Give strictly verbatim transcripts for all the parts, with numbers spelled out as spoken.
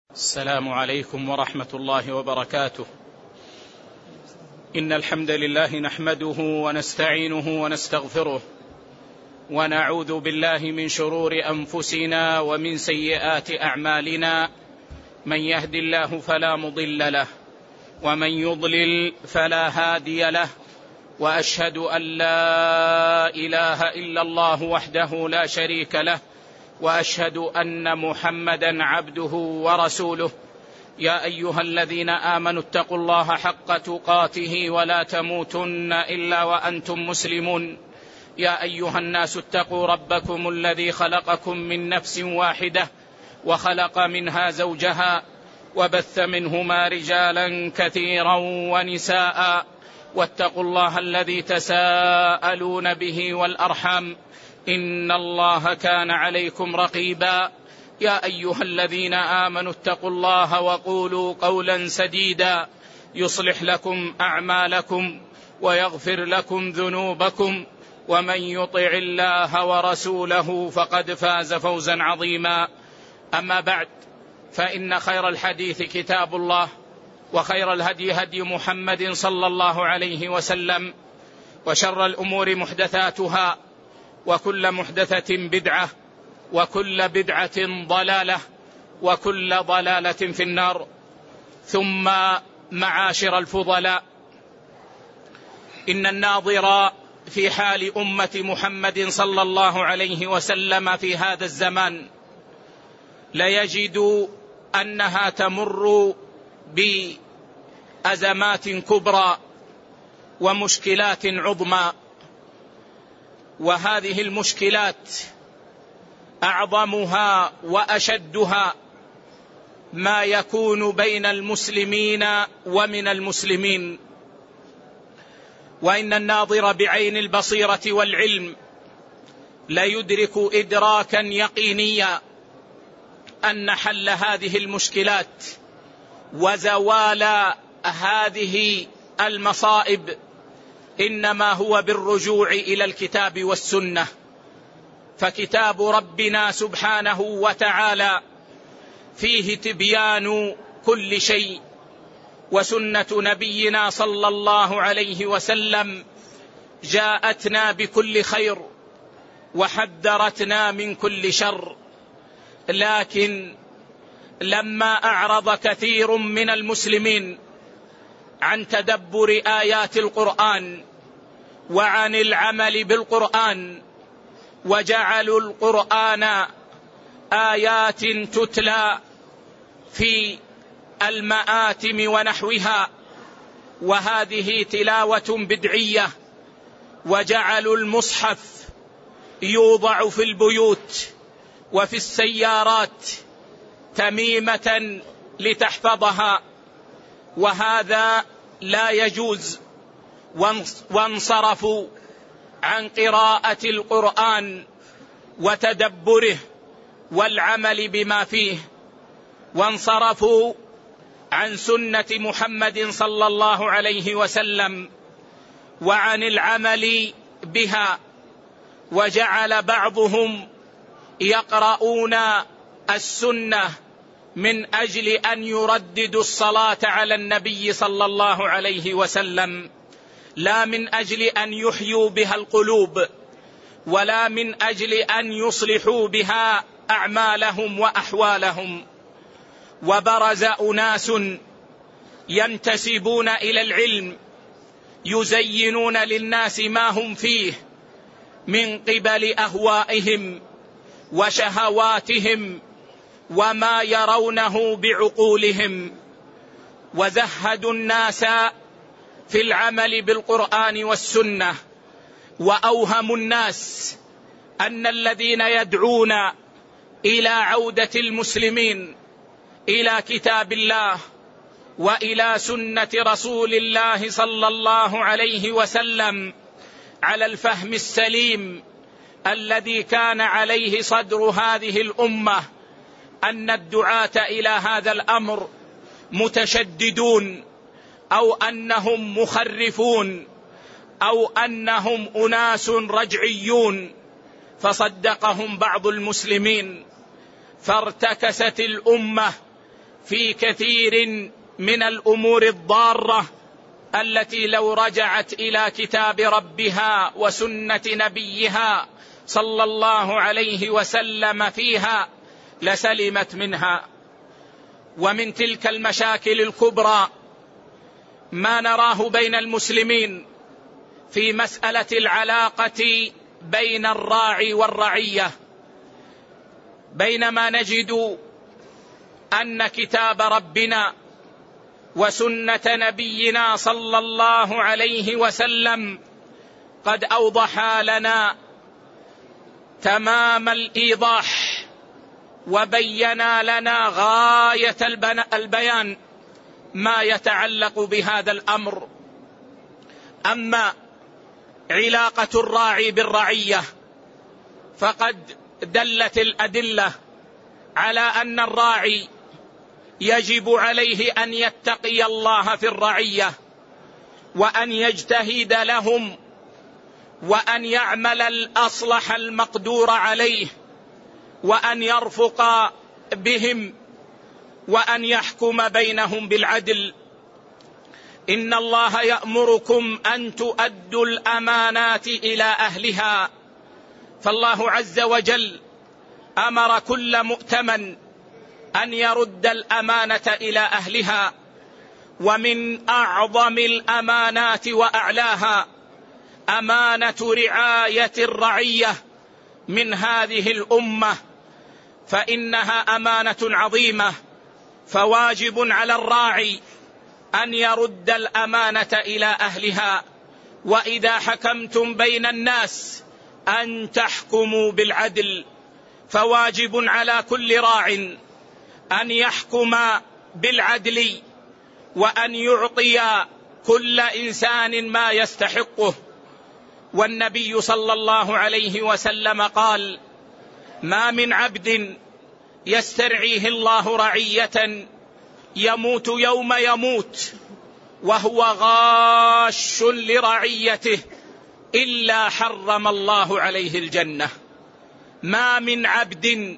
السلام عليكم ورحمة الله وبركاته. إن الحمد لله نحمده ونستعينه ونستغفره ونعوذ بالله من شرور أنفسنا ومن سيئات أعمالنا، من يهد الله فلا مضل له ومن يضلل فلا هادي له، وأشهد أن لا إله إلا الله وحده لا شريك له، وأشهد أن محمدا عبده ورسوله. يا أيها الذين آمنوا اتقوا الله حق تقاته ولا تموتن إلا وأنتم مسلمون. يا أيها الناس اتقوا ربكم الذي خلقكم من نفس واحدة وخلق منها زوجها وبث منهما رجالا كثيرا ونساء، واتقوا الله الذي تساءلون به والأرحام، إن الله كان عليكم رقيبا. يا أيها الذين آمنوا اتقوا الله وقولوا قولا سديدا يصلح لكم أعمالكم ويغفر لكم ذنوبكم، ومن يطع الله ورسوله فقد فاز فوزا عظيما. أما بعد، فإن خير الحديث كتاب الله، وخير الهدي هدي محمد صلى الله عليه وسلم، وشر الأمور محدثاتها، وكل محدثة بدعة، وكل بدعة ضلالة، وكل ضلالة في النار. ثم معاشر الفضلاء، إن الناظر في حال أمة محمد صلى الله عليه وسلم في هذا الزمان ليجد أنها تمر بأزمات كبرى ومشكلات عظمى، وهذه المشكلات أعظمها وأشدها ما يكون بين المسلمين ومن المسلمين. وإن الناظر بعين البصيرة والعلم ليدرك إدراكا يقينيا أن حل هذه المشكلات وزوال هذه المصائب إنما هو بالرجوع إلى الكتاب والسنة. فكتاب ربنا سبحانه وتعالى فيه تبيان كل شيء، وسنة نبينا صلى الله عليه وسلم جاءتنا بكل خير وحذرتنا من كل شر. لكن لما أعرض كثير من المسلمين عن تدبر آيات القرآن وعن العمل بالقرآن، وجعلوا القرآن آيات تتلى في المآتم ونحوها، وهذه تلاوة بدعية، وجعلوا المصحف يوضع في البيوت وفي السيارات تميمة لتحفظها، وهذا لا يجوز. وانصرفوا عن قراءة القرآن وتدبره والعمل بما فيه، وانصرفوا عن سنة محمد صلى الله عليه وسلم وعن العمل بها. وجعل بعضهم يقرؤون السنة من أجل أن يرددوا الصلاة على النبي صلى الله عليه وسلم، لا من أجل أن يحيوا بها القلوب، ولا من أجل أن يصلحوا بها أعمالهم وأحوالهم. وبرز أناس ينتسبون إلى العلم يزينون للناس ما هم فيه من قبل أهوائهم وشهواتهم وما يرونه بعقولهم، وزهدوا الناس في العمل بالقرآن والسنة، وأوهموا الناس أن الذين يدعون إلى عودة المسلمين إلى كتاب الله وإلى سنة رسول الله صلى الله عليه وسلم على الفهم السليم الذي كان عليه صدر هذه الأمة، أن الدعاة إلى هذا الأمر متشددون، أو أنهم مخرفون، أو أنهم أناس رجعيون. فصدقهم بعض المسلمين، فارتكست الأمة في كثير من الأمور الضارة التي لو رجعت إلى كتاب ربها وسنة نبيها صلى الله عليه وسلم فيها لسلمت منها. ومن تلك المشاكل الكبرى ما نراه بين المسلمين في مسألة العلاقة بين الراعي والرعية، بينما نجد أن كتاب ربنا وسنة نبينا صلى الله عليه وسلم قد أوضحا لنا تمام الإيضاح وبينا لنا غاية البيان ما يتعلق بهذا الأمر. أما علاقة الراعي بالرعية فقد دلت الأدلة على أن الراعي يجب عليه أن يتقي الله في الرعية وأن يجتهد لهم وأن يعمل الأصلح المقدور عليه وأن يرفق بهم وأن يحكم بينهم بالعدل. إن الله يأمركم أن تؤدوا الأمانات إلى أهلها، فالله عز وجل أمر كل مؤتمن أن يرد الأمانة إلى أهلها. ومن أعظم الأمانات وأعلاها أمانة رعاية الرعية من هذه الأمة، فإنها أمانة عظيمة، فواجب على الراعي أن يرد الأمانة إلى أهلها. وإذا حكمتم بين الناس أن تحكموا بالعدل، فواجب على كل راع أن يحكم بالعدل وأن يعطي كل إنسان ما يستحقه. والنبي صلى الله عليه وسلم قال: ما من عبد يسترعيه الله رعية يموت يوم يموت وهو غاش لرعيته إلا حرم الله عليه الجنة. ما من عبد،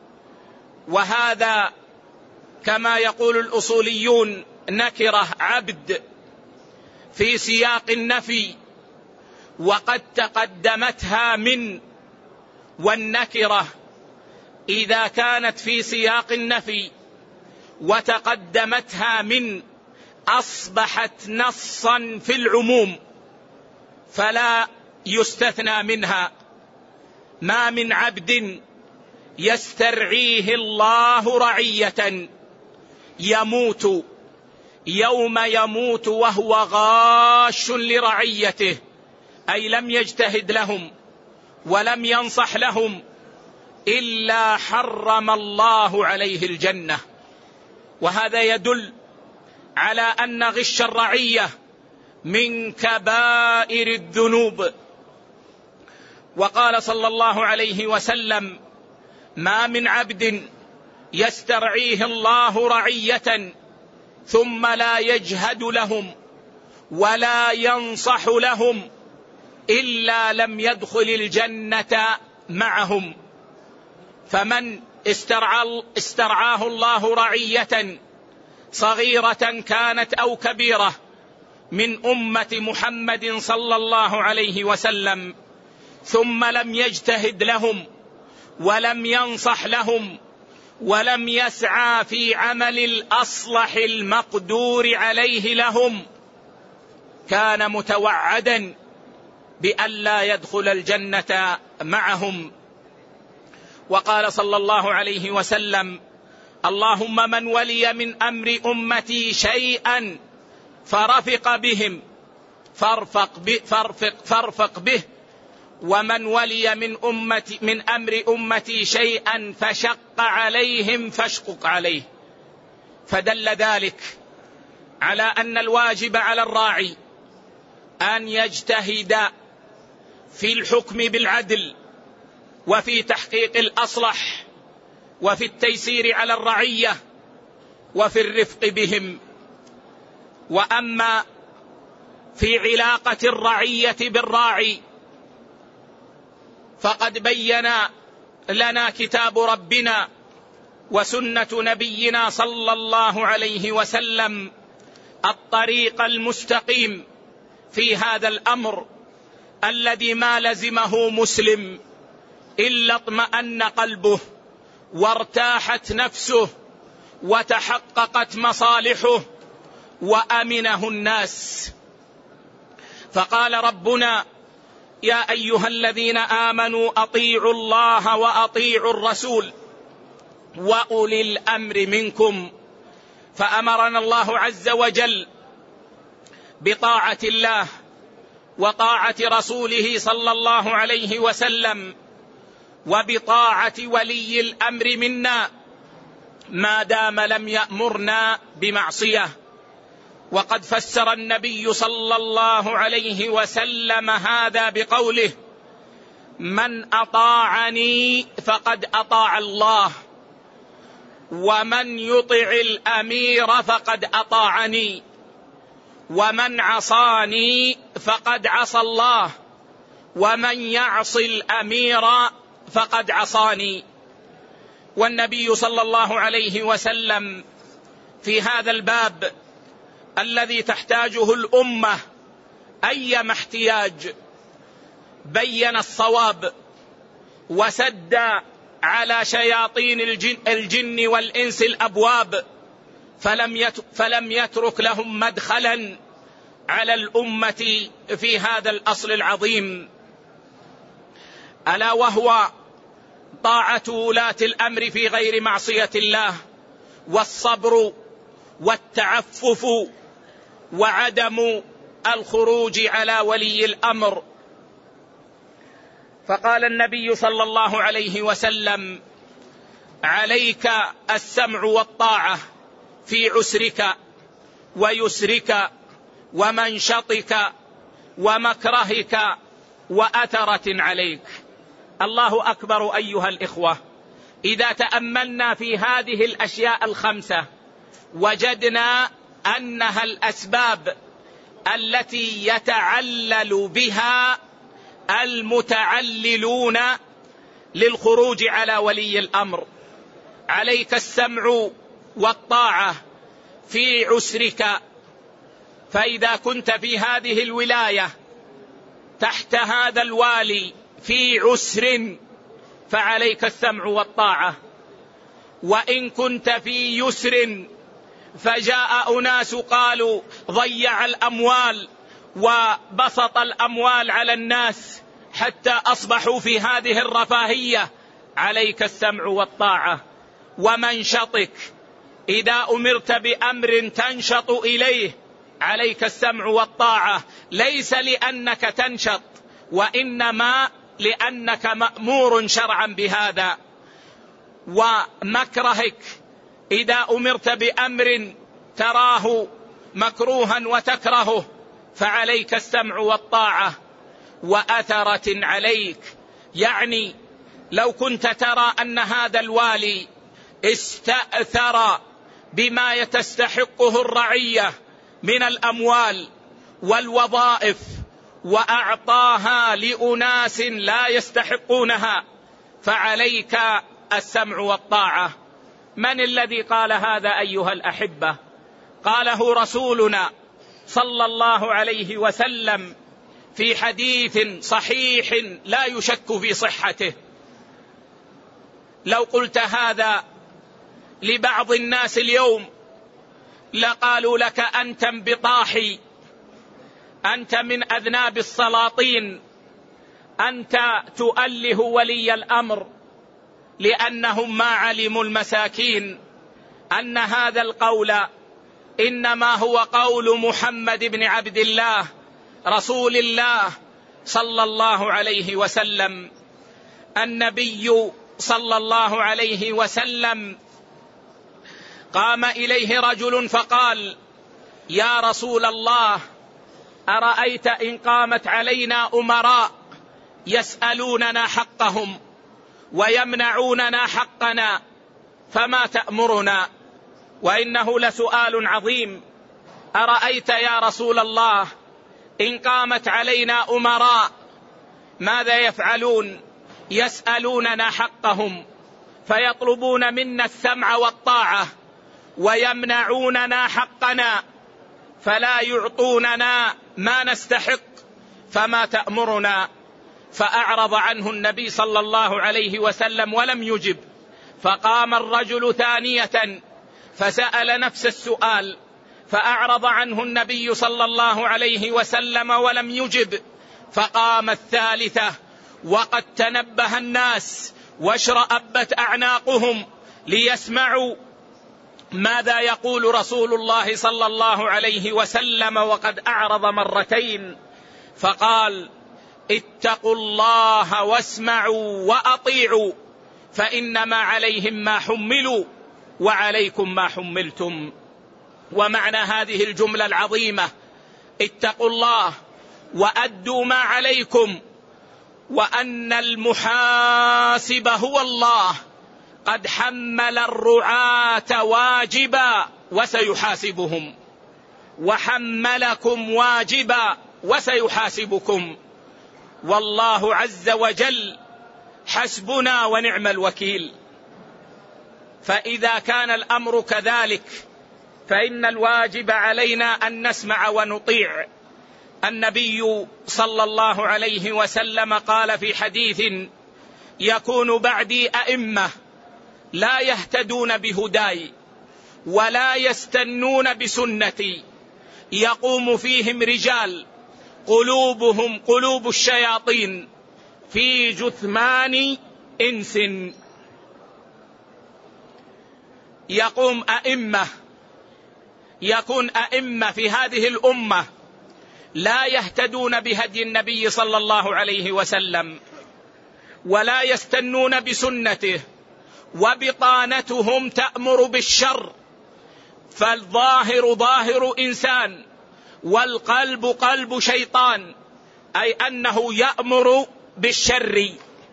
وهذا كما يقول الأصوليون نكرة عبد في سياق النفي، وقد تقدمتها من، والنكرة إذا كانت في سياق النفي وتقدمتها من أصبحت نصا في العموم فلا يستثنى منها. ما من عبد يسترعيه الله رعية يموت يوم يموت وهو غاش لرعيته، أي لم يجتهد لهم ولم ينصح لهم، إلا حرم الله عليه الجنة. وهذا يدل على أن غش الرعية من كبائر الذنوب. وقال صلى الله عليه وسلم: ما من عبد يسترعيه الله رعية ثم لا يجهد لهم ولا ينصح لهم إلا لم يدخل الجنة معهم. فمن استرعاه الله رعية صغيرة كانت أو كبيرة من أمة محمد صلى الله عليه وسلم ثم لم يجتهد لهم ولم ينصح لهم ولم يسعى في عمل الأصلح المقدور عليه لهم، كان متوعدا بأن لا يدخل الجنة معهم. وقال صلى الله عليه وسلم: اللهم من ولي من أمر أمتي شيئا فرفق بهم فارفق به, فارفق فارفق به ومن ولي من, أمتي من أمر أمتي شيئا فشق عليهم فاشقق عليه. فدل ذلك على أن الواجب على الراعي أن يجتهد في الحكم بالعدل وفي تحقيق الأصلح وفي التيسير على الرعية وفي الرفق بهم. وأما في علاقة الرعية بالراعي فقد بين لنا كتاب ربنا وسنة نبينا صلى الله عليه وسلم الطريق المستقيم في هذا الأمر الذي ما لزمه مسلم إلا اطمأن قلبه وارتاحت نفسه وتحققت مصالحه وأمنه الناس. فقال ربنا: يا أيها الذين آمنوا أطيعوا الله وأطيعوا الرسول وأولي الأمر منكم. فأمرنا الله عز وجل بطاعة الله وطاعة رسوله صلى الله عليه وسلم وبطاعة ولي الأمر منا ما دام لم يأمرنا بمعصية. وقد فسر النبي صلى الله عليه وسلم هذا بقوله: من أطاعني فقد أطاع الله، ومن يطع الأمير فقد أطاعني، ومن عصاني فقد عصى الله، ومن يعص الأمير فقد عصاني. والنبي صلى الله عليه وسلم في هذا الباب الذي تحتاجه الأمة أيما احتياج بين الصواب وسد على شياطين الجن, الجن والإنس الأبواب، فلم, فلم يترك لهم مدخلا على الأمة في هذا الأصل العظيم، ألا وهو طاعة ولاة الأمر في غير معصية الله، والصبر والتعفف وعدم الخروج على ولي الأمر. فقال النبي صلى الله عليه وسلم: عليك السمع والطاعة في عسرك ويسرك ومنشطك ومكرهك وأثرة عليك. الله أكبر أيها الإخوة. إذا تأملنا في هذه الأشياء الخمسة وجدنا أنها الأسباب التي يتعلل بها المتعللون للخروج على ولي الأمر. عليك السمع والطاعة في عسرك، فإذا كنت في هذه الولاية تحت هذا الوالي في عسر فعليك السمع والطاعة. وإن كنت في يسر فجاء أناس قالوا ضيع الأموال وبسط الأموال على الناس حتى أصبحوا في هذه الرفاهية، عليك السمع والطاعة. ومنشطك، إذا أمرت بأمر تنشط إليه عليك السمع والطاعة، ليس لأنك تنشط وإنما لأنك مأمور شرعا بهذا. ومكرهك، إذا أمرت بأمر تراه مكروها وتكرهه فعليك السمع والطاعة. وأثرة عليك، يعني لو كنت ترى أن هذا الوالي استأثر بما تستحقه الرعية من الأموال والوظائف وأعطاها لأناس لا يستحقونها فعليك السمع والطاعة. من الذي قال هذا أيها الأحبة؟ قاله رسولنا صلى الله عليه وسلم في حديث صحيح لا يشك في صحته. لو قلت هذا لبعض الناس اليوم لقالوا لك: أنت انبطاحي، أنت من أذناب السلاطين، أنت تؤله ولي الأمر، لأنهم ما علموا المساكين أن هذا القول إنما هو قول محمد بن عبد الله رسول الله صلى الله عليه وسلم. النبي صلى الله عليه وسلم قام إليه رجل فقال: يا رسول الله، أرأيت إن قامت علينا أمراء يسألوننا حقهم ويمنعوننا حقنا فما تأمرنا؟ وإنه لسؤال عظيم. أرأيت يا رسول الله إن قامت علينا أمراء ماذا يفعلون؟ يسألوننا حقهم فيطلبون منا السمع والطاعة ويمنعوننا حقنا، فلا يعطوننا ما نستحق، فما تأمرنا؟ فأعرض عنه النبي صلى الله عليه وسلم ولم يجب. فقام الرجل ثانية فسأل نفس السؤال، فأعرض عنه النبي صلى الله عليه وسلم ولم يجب. فقام الثالثة وقد تنبه الناس واشرأبت أعناقهم ليسمعوا ماذا يقول رسول الله صلى الله عليه وسلم، وقد أعرض مرتين. فقال: اتقوا الله واسمعوا وأطيعوا، فإنما عليهم ما حملوا وعليكم ما حملتم. ومعنى هذه الجملة العظيمة: اتقوا الله وأدوا ما عليكم، وأن المحاسب هو الله، قد حمل الرعاة واجبا وسيحاسبهم، وحملكم واجبا وسيحاسبكم، والله عز وجل حسبنا ونعم الوكيل. فإذا كان الأمر كذلك فإن الواجب علينا أن نسمع ونطيع. النبي صلى الله عليه وسلم قال في حديث: يكون بعدي أئمة لا يهتدون بهداي ولا يستنون بسنتي، يقوم فيهم رجال قلوبهم قلوب الشياطين في جثمان إنس. يقوم أئمة، يكون أئمة في هذه الأمة لا يهتدون بهدي النبي صلى الله عليه وسلم ولا يستنون بسنته، وبطانتهم تأمر بالشر، فالظاهر ظاهر إنسان والقلب قلب شيطان، أي أنه يأمر بالشر.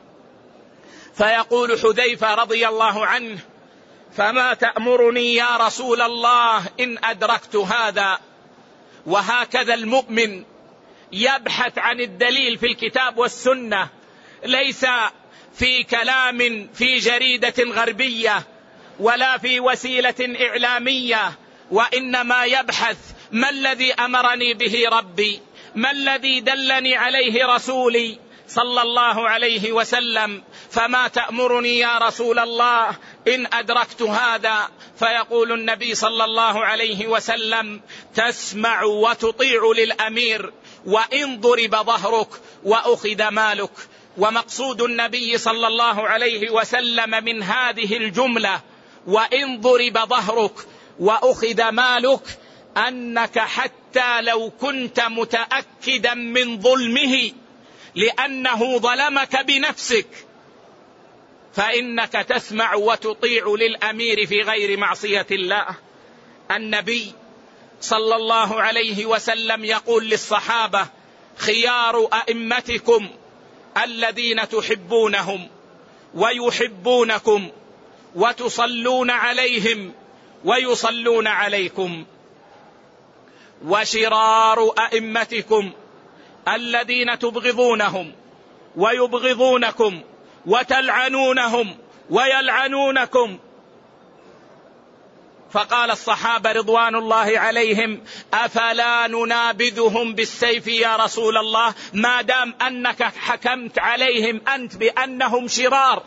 فيقول حذيفة رضي الله عنه: فما تأمرني يا رسول الله إن أدركت هذا؟ وهكذا المؤمن يبحث عن الدليل في الكتاب والسنة، ليس في كلام في جريدة غربية ولا في وسيلة إعلامية، وإنما يبحث: ما الذي أمرني به ربي؟ ما الذي دلني عليه رسولي صلى الله عليه وسلم؟ فما تأمرني يا رسول الله إن أدركت هذا؟ فيقول النبي صلى الله عليه وسلم: تسمع وتطيع للأمير وإن ضرب ظهرك وأخذ مالك. ومقصود النبي صلى الله عليه وسلم من هذه الجملة وإن ضرب ظهرك وأخذ مالك أنك حتى لو كنت متأكدا من ظلمه لأنه ظلمك بنفسك فإنك تسمع وتطيع للأمير في غير معصية الله. النبي صلى الله عليه وسلم يقول للصحابة: خيار أئمتكم الذين تحبونهم ويحبونكم وتصلون عليهم ويصلون عليكم، وشرار أئمتكم الذين تبغضونهم ويبغضونكم وتلعنونهم ويلعنونكم. فقال الصحابة رضوان الله عليهم: أفلا ننابذهم بالسيف يا رسول الله، ما دام أنك حكمت عليهم أنت بأنهم شرار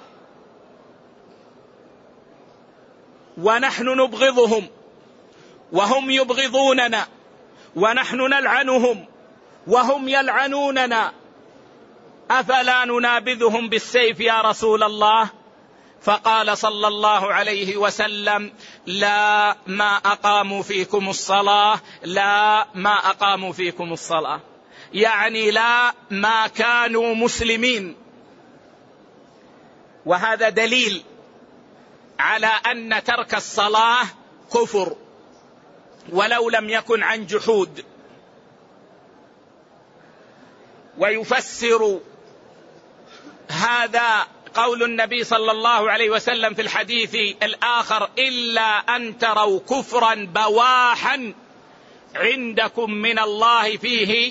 ونحن نبغضهم وهم يبغضوننا، ونحن نلعنهم وهم يلعنوننا، أفلا ننابذهم بالسيف يا رسول الله؟ فقال صلى الله عليه وسلم: لا ما أقاموا فيكم الصلاة، لا ما أقاموا فيكم الصلاة، يعني لا ما كانوا مسلمين. وهذا دليل على أن ترك الصلاة كفر ولو لم يكن عن جحود. ويفسر هذا قول النبي صلى الله عليه وسلم في الحديث الآخر: إلا أن تروا كفرا بواحا عندكم من الله فيه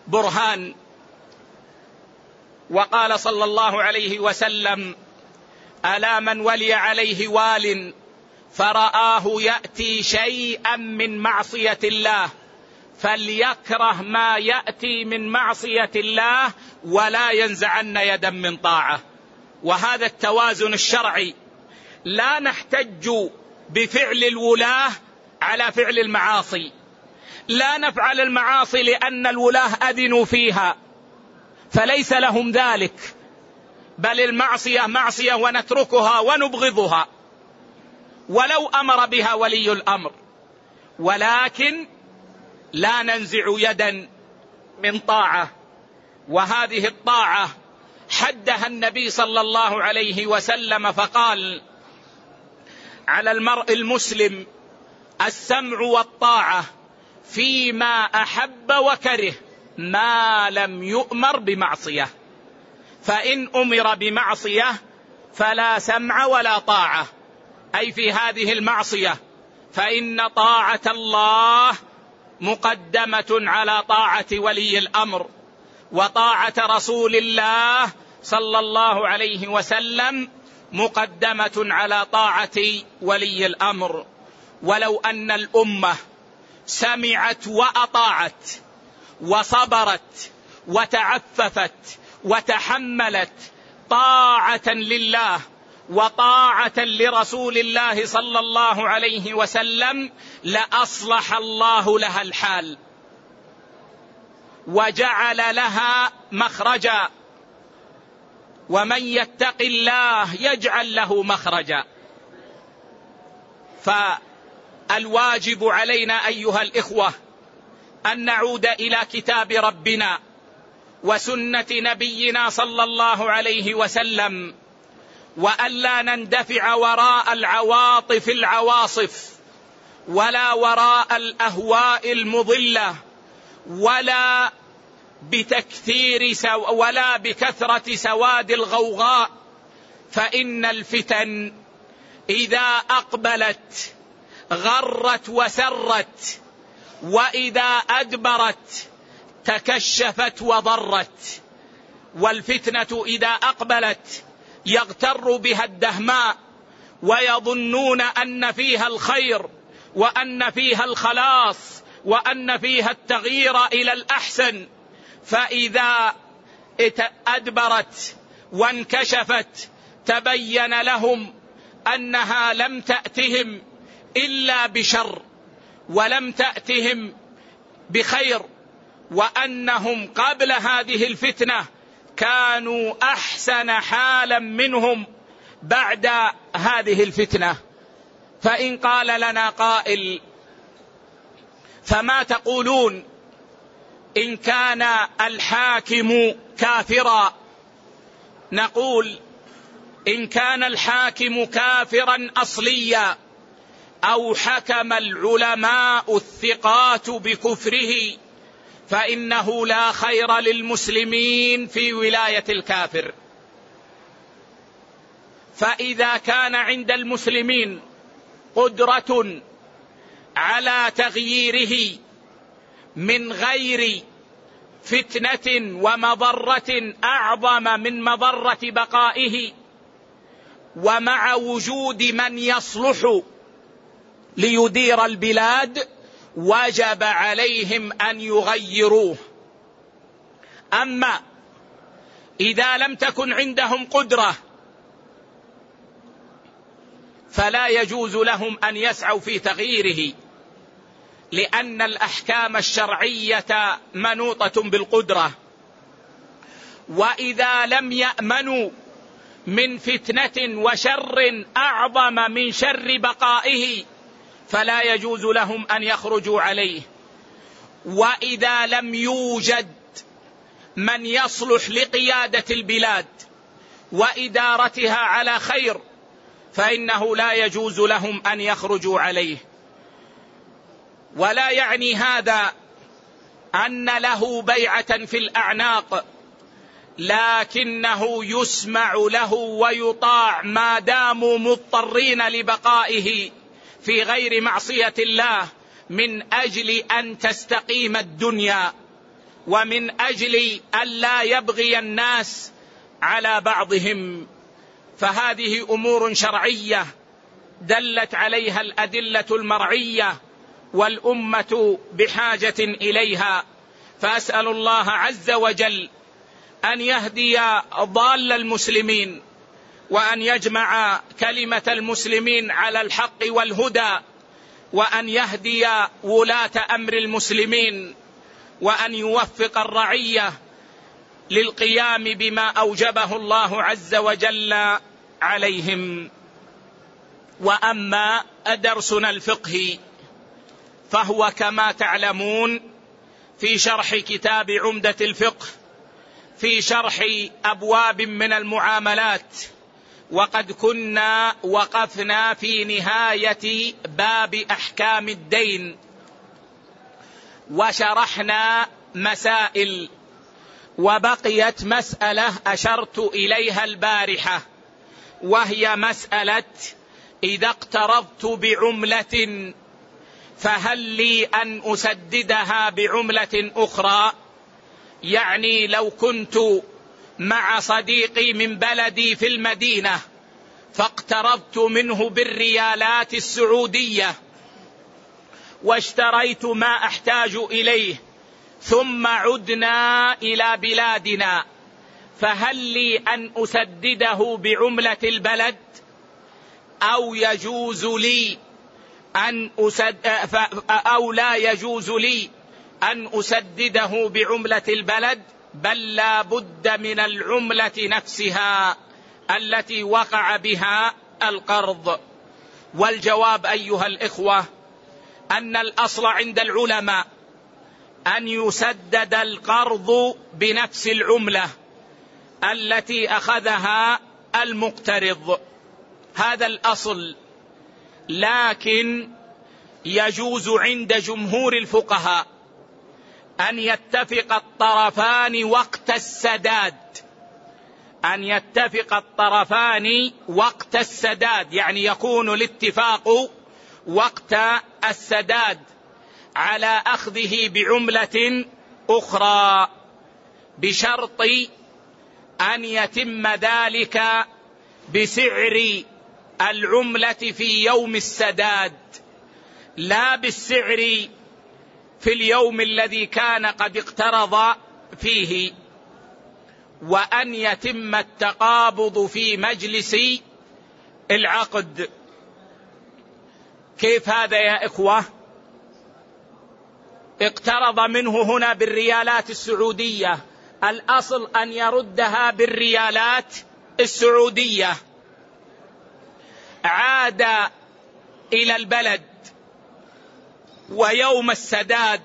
برهان. وقال صلى الله عليه وسلم: ألا من ولي عليه وال فرآه يأتي شيئا من معصية الله فليكره ما يأتي من معصية الله ولا ينزعن يدا من طاعة. وهذا التوازن الشرعي. لا نحتج بفعل الولاة على فعل المعاصي، لا نفعل المعاصي لأن الولاة أذنوا فيها فليس لهم ذلك، بل المعصية معصية ونتركها ونبغضها ولو أمر بها ولي الأمر، ولكن لا ننزع يدا من طاعة. وهذه الطاعة حدها النبي صلى الله عليه وسلم فقال: على المرء المسلم السمع والطاعة فيما أحب وكره ما لم يؤمر بمعصية، فإن أمر بمعصية فلا سمع ولا طاعة، أي في هذه المعصية، فإن طاعة الله مقدمة على طاعة ولي الأمر، وطاعة رسول الله صلى الله عليه وسلم مقدمة على طاعة ولي الأمر. ولو أن الأمة سمعت وأطاعت وصبرت وتعففت وتحملت طاعة لله وطاعة لرسول الله صلى الله عليه وسلم لأصلح الله لها الحال وجعل لها مخرجا، ومن يتق الله يجعل له مخرجا. فالواجب علينا أيها الإخوة أن نعود إلى كتاب ربنا وسنة نبينا صلى الله عليه وسلم، وألا نندفع وراء العواطف العواصف ولا وراء الأهواء المضلة ولا بتكثير سو ولا بكثرة سواد الغوغاء، فإن الفتن إذا أقبلت غرت وسرت، وإذا أدبرت تكشفت وضرت. والفتنة إذا أقبلت يغتر بها الدهماء ويظنون أن فيها الخير وأن فيها الخلاص وأن فيها التغيير إلى الأحسن، فإذا أدبرت وانكشفت تبين لهم أنها لم تأتهم إلا بشر ولم تأتهم بخير، وأنهم قبل هذه الفتنة كانوا أحسن حالا منهم بعد هذه الفتنة. فإن قال لنا قائل: فما تقولون إن كان الحاكم كافرا؟ نقول: إن كان الحاكم كافرا أصليا أو حكم العلماء الثقات بكفره فإنه لا خير للمسلمين في ولاية الكافر. فإذا كان عند المسلمين قدرة على تغييره من غير فتنة ومضرة أعظم من مضرة بقائه، ومع وجود من يصلح ليدير البلاد، وجب عليهم أن يغيروه. أما إذا لم تكن عندهم قدرة فلا يجوز لهم أن يسعوا في تغييره، لأن الأحكام الشرعية منوطة بالقدرة. وإذا لم يأمنوا من فتنة وشر أعظم من شر بقائه فلا يجوز لهم أن يخرجوا عليه. وإذا لم يوجد من يصلح لقيادة البلاد وإدارتها على خير فإنه لا يجوز لهم أن يخرجوا عليه. ولا يعني هذا أن له بيعة في الأعناق، لكنه يسمع له ويطاع ما داموا مضطرين لبقائه في غير معصية الله، من أجل أن تستقيم الدنيا ومن أجل أن لا يبغي الناس على بعضهم. فهذه أمور شرعية دلت عليها الأدلة المرعية، والأمة بحاجة إليها. فأسأل الله عز وجل أن يهدي ضال المسلمين، وأن يجمع كلمة المسلمين على الحق والهدى، وأن يهدي ولاة أمر المسلمين، وأن يوفق الرعية للقيام بما أوجبه الله عز وجل عليهم. وأما درسنا الفقهي فهو كما تعلمون في شرح كتاب عمدة الفقه، في شرح أبواب من المعاملات، وقد كنا وقفنا في نهاية باب أحكام الدين، وشرحنا مسائل، وبقيت مسألة أشرت إليها البارحة، وهي مسألة إذا اقترضت بعملة فهل لي أن أسددها بعملة أخرى؟ يعني لو كنت مع صديقي من بلدي في المدينة فاقترضت منه بالريالات السعودية واشتريت ما أحتاج إليه، ثم عدنا إلى بلادنا، فهل لي أن أسدده بعملة البلد أو يجوز لي أن أسد أو لا يجوز لي أن أسدده بعملة البلد، بل لا بد من العملة نفسها التي وقع بها القرض؟ والجواب أيها الإخوة أن الأصل عند العلماء أن يسدد القرض بنفس العملة التي أخذها المقترض، هذا الأصل. لكن يجوز عند جمهور الفقهاء أن يتفق الطرفان وقت السداد، أن يتفق الطرفان وقت السداد، يعني يكون الاتفاق وقت السداد على أخذه بعملة أخرى، بشرط أن يتم ذلك بسعر العملة في يوم السداد، لا بالسعر في اليوم الذي كان قد اقترض فيه، وأن يتم التقابض في مجلس العقد. كيف هذا يا إخوة؟ اقترض منه هنا بالريالات السعودية، الأصل أن يردها بالريالات السعودية، عاد إلى البلد ويوم السداد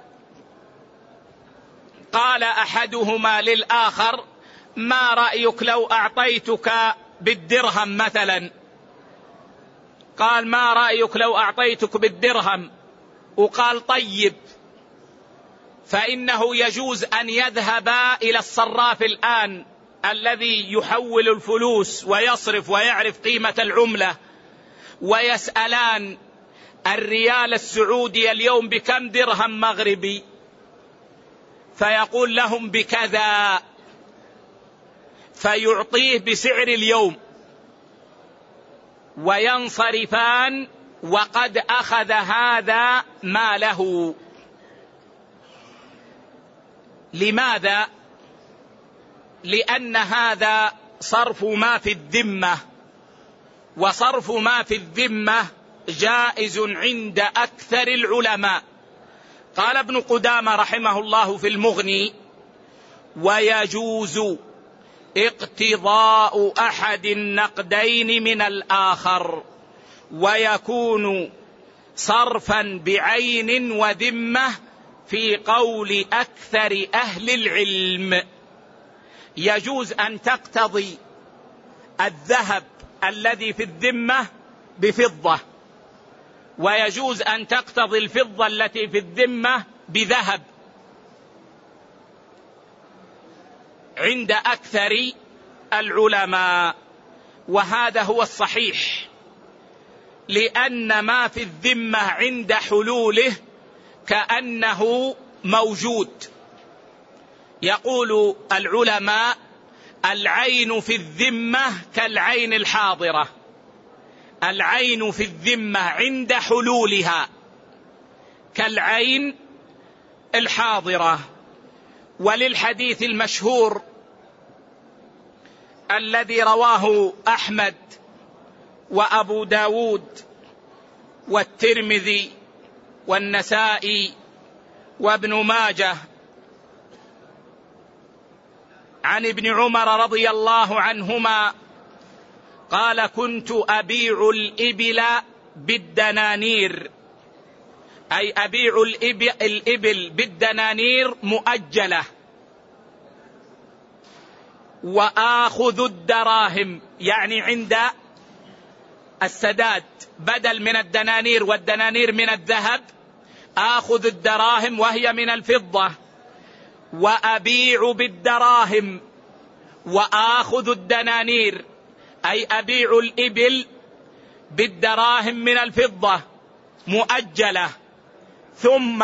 قال أحدهما للآخر: ما رأيك لو أعطيتك بالدرهم مثلا؟ قال: ما رأيك لو أعطيتك بالدرهم؟ وقال: طيب. فإنه يجوز أن يذهب إلى الصراف الآن الذي يحول الفلوس ويصرف ويعرف قيمة العملة، ويسألان: الريال السعودي اليوم بكم درهم مغربي؟ فيقول لهم: بكذا، فيعطيه بسعر اليوم، وينصرفان وقد أخذ هذا ماله. لماذا؟ لأن هذا صرف ما في الذمة، وصرف ما في الذمة جائز عند أكثر العلماء. قال ابن قدامة رحمه الله في المغني: ويجوز اقتضاء أحد النقدين من الآخر، ويكون صرفا بعين وذمة في قول أكثر أهل العلم. يجوز أن تقتضي الذهب الذي في الذمة بفضة، ويجوز أن تقتضي الفضة التي في الذمة بذهب عند أكثر العلماء، وهذا هو الصحيح، لأن ما في الذمة عند حلوله كأنه موجود. يقول العلماء: العين في الذمة كالعين الحاضرة، العين في الذمة عند حلولها كالعين الحاضرة. وللحديث المشهور الذي رواه أحمد وأبو داود والترمذي والنسائي وابن ماجه عن ابن عمر رضي الله عنهما قال: كنت أبيع الإبل بالدنانير، أي أبيع الإبل بالدنانير مؤجلة، وآخذ الدراهم، يعني عند السداد بدل من الدنانير، والدنانير من الذهب، آخذ الدراهم وهي من الفضة، وأبيع بالدراهم وآخذ الدنانير، أي أبيع الإبل بالدراهم من الفضة مؤجلة، ثم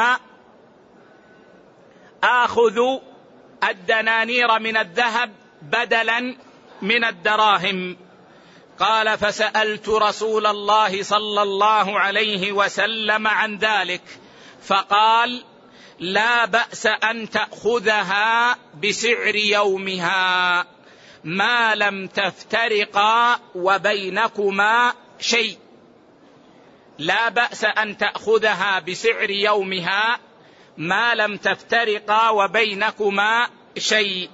آخذ الدنانير من الذهب بدلا من الدراهم. قال: فسألت رسول الله صلى الله عليه وسلم عن ذلك فقال: لا بأس أن تأخذها بسعر يومها ما لم تفترقا وبينكما شيء. لا بأس أن تأخذها بسعر يومها ما لم تفترقا وبينكما شيء.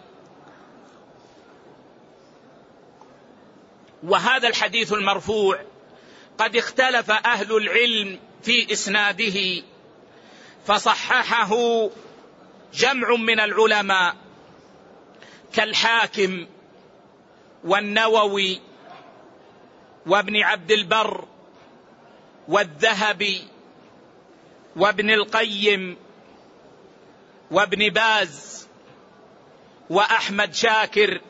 وهذا الحديث المرفوع قد اختلف أهل العلم في إسناده، فصححه جمع من العلماء كالحاكم والنووي وابن عبد البر والذهبي وابن القيم وابن باز وأحمد شاكر،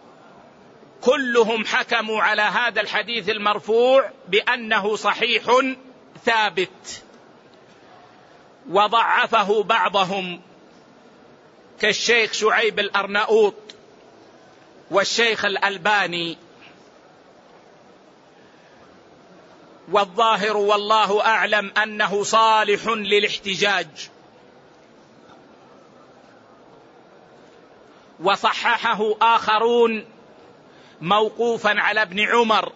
كلهم حكموا على هذا الحديث المرفوع بأنه صحيح ثابت، وضعفه بعضهم كالشيخ شعيب الأرناؤوط والشيخ الألباني. والظاهر والله أعلم أنه صالح للاحتجاج. وصححه آخرون موقوفا على ابن عمر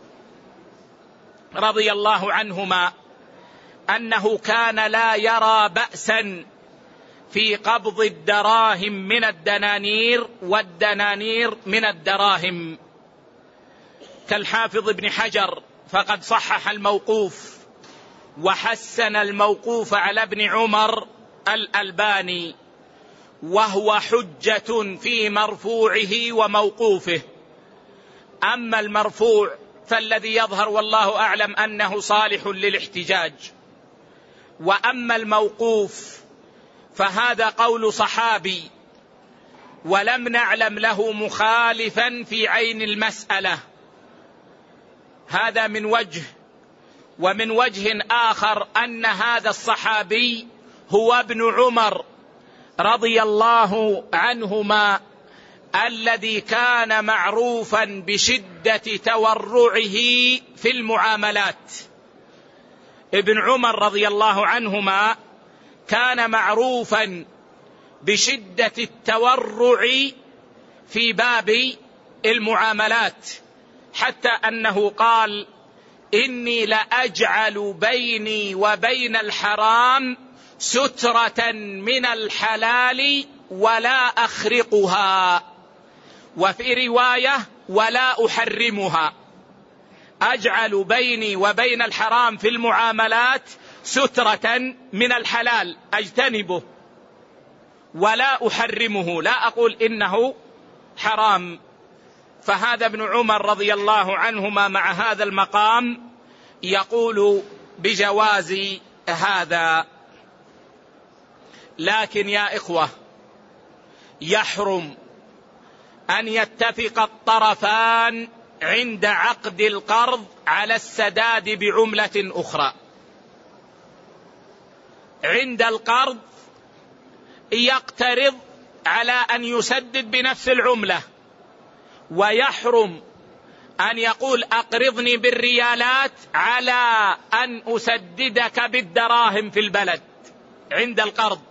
رضي الله عنهما أنه كان لا يرى بأسا في قبض الدراهم من الدنانير والدنانير من الدراهم، كالحافظ ابن حجر فقد صحح الموقوف وحسن الموقوف على ابن عمر الألباني، وهو حجة في مرفوعه وموقوفه. أما المرفوع فالذي يظهر والله أعلم أنه صالح للاحتجاج، وأما الموقوف فهذا قول صحابي ولم نعلم له مخالفا في عين المسألة. هذا من وجه. ومن وجه آخر أن هذا الصحابي هو ابن عمر رضي الله عنهما الذي كان معروفا بشدة تورعه في المعاملات. ابن عمر رضي الله عنهما كان معروفا بشدة التورع في باب المعاملات، حتى أنه قال: إني لأجعل بيني وبين الحرام سترة من الحلال ولا أخرقها، وفي رواية: ولا أحرمها. أجعل بيني وبين الحرام في المعاملات سترة من الحلال أجتنبه، ولا أحرمه، لا أقول إنه حرام. فهذا ابن عمر رضي الله عنهما مع هذا المقام يقول بجواز هذا. لكن يا إخوة، يحرم أن يتفق الطرفان عند عقد القرض على السداد بعملة أخرى. عند القرض يقترض على أن يسدد بنفس العملة، ويحرم أن يقول أقرضني بالريالات على أن أسددك بالدراهم في البلد عند القرض.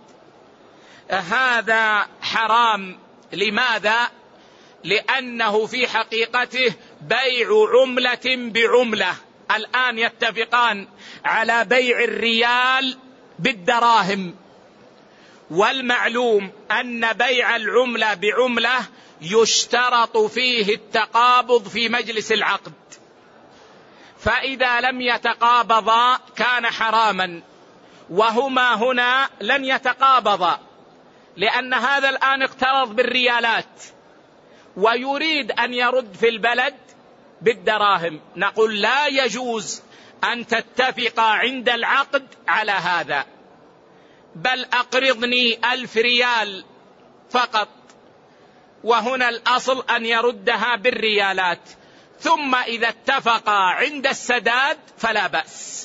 هذا حرام. لماذا؟ لأنه في حقيقته بيع عملة بعملة. الآن يتفقان على بيع الريال بالدراهم، والمعلوم أن بيع العملة بعملة يشترط فيه التقابض في مجلس العقد، فإذا لم يتقابضا كان حراما، وهما هنا لن يتقابضا لأن هذا الآن اقترض بالريالات ويريد أن يرد في البلد بالدراهم. نقول لا يجوز أن تتفقا عند العقد على هذا، بل أقرضني ألف ريال فقط، وهنا الأصل أن يردها بالريالات، ثم إذا اتفقا عند السداد فلا بأس.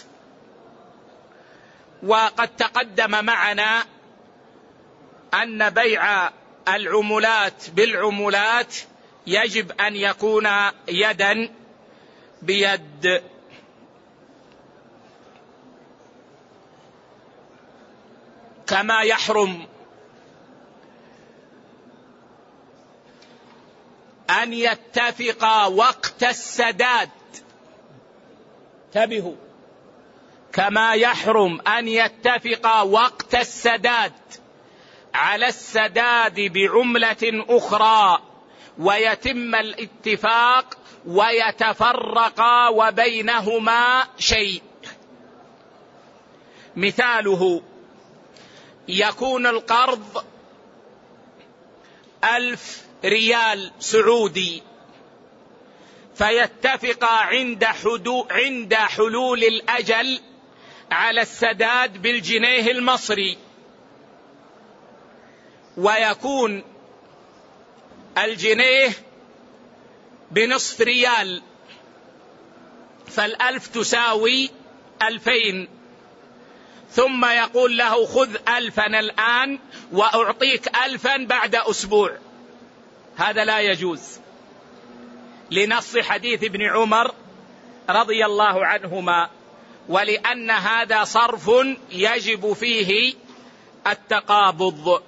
وقد تقدم معنا أن بيع العملات بالعملات يجب أن يكون يدا بيد. كما يحرم أن يتفقا وقت السداد، انتبهوا، كما يحرم أن يتفقا وقت السداد على السداد بعملة أخرى ويتم الاتفاق ويتفرقا وبينهما شيء. مثاله يكون القرض ألف ريال سعودي، فيتفقا عند حدو عند حلول الأجل على السداد بالجنيه المصري، ويكون الجنيه بنصف ريال، فالألف تساوي ألفين، ثم يقول له خذ ألفا الآن وأعطيك ألفا بعد أسبوع. هذا لا يجوز لنص حديث ابن عمر رضي الله عنهما، ولأن هذا صرف يجب فيه التقابض.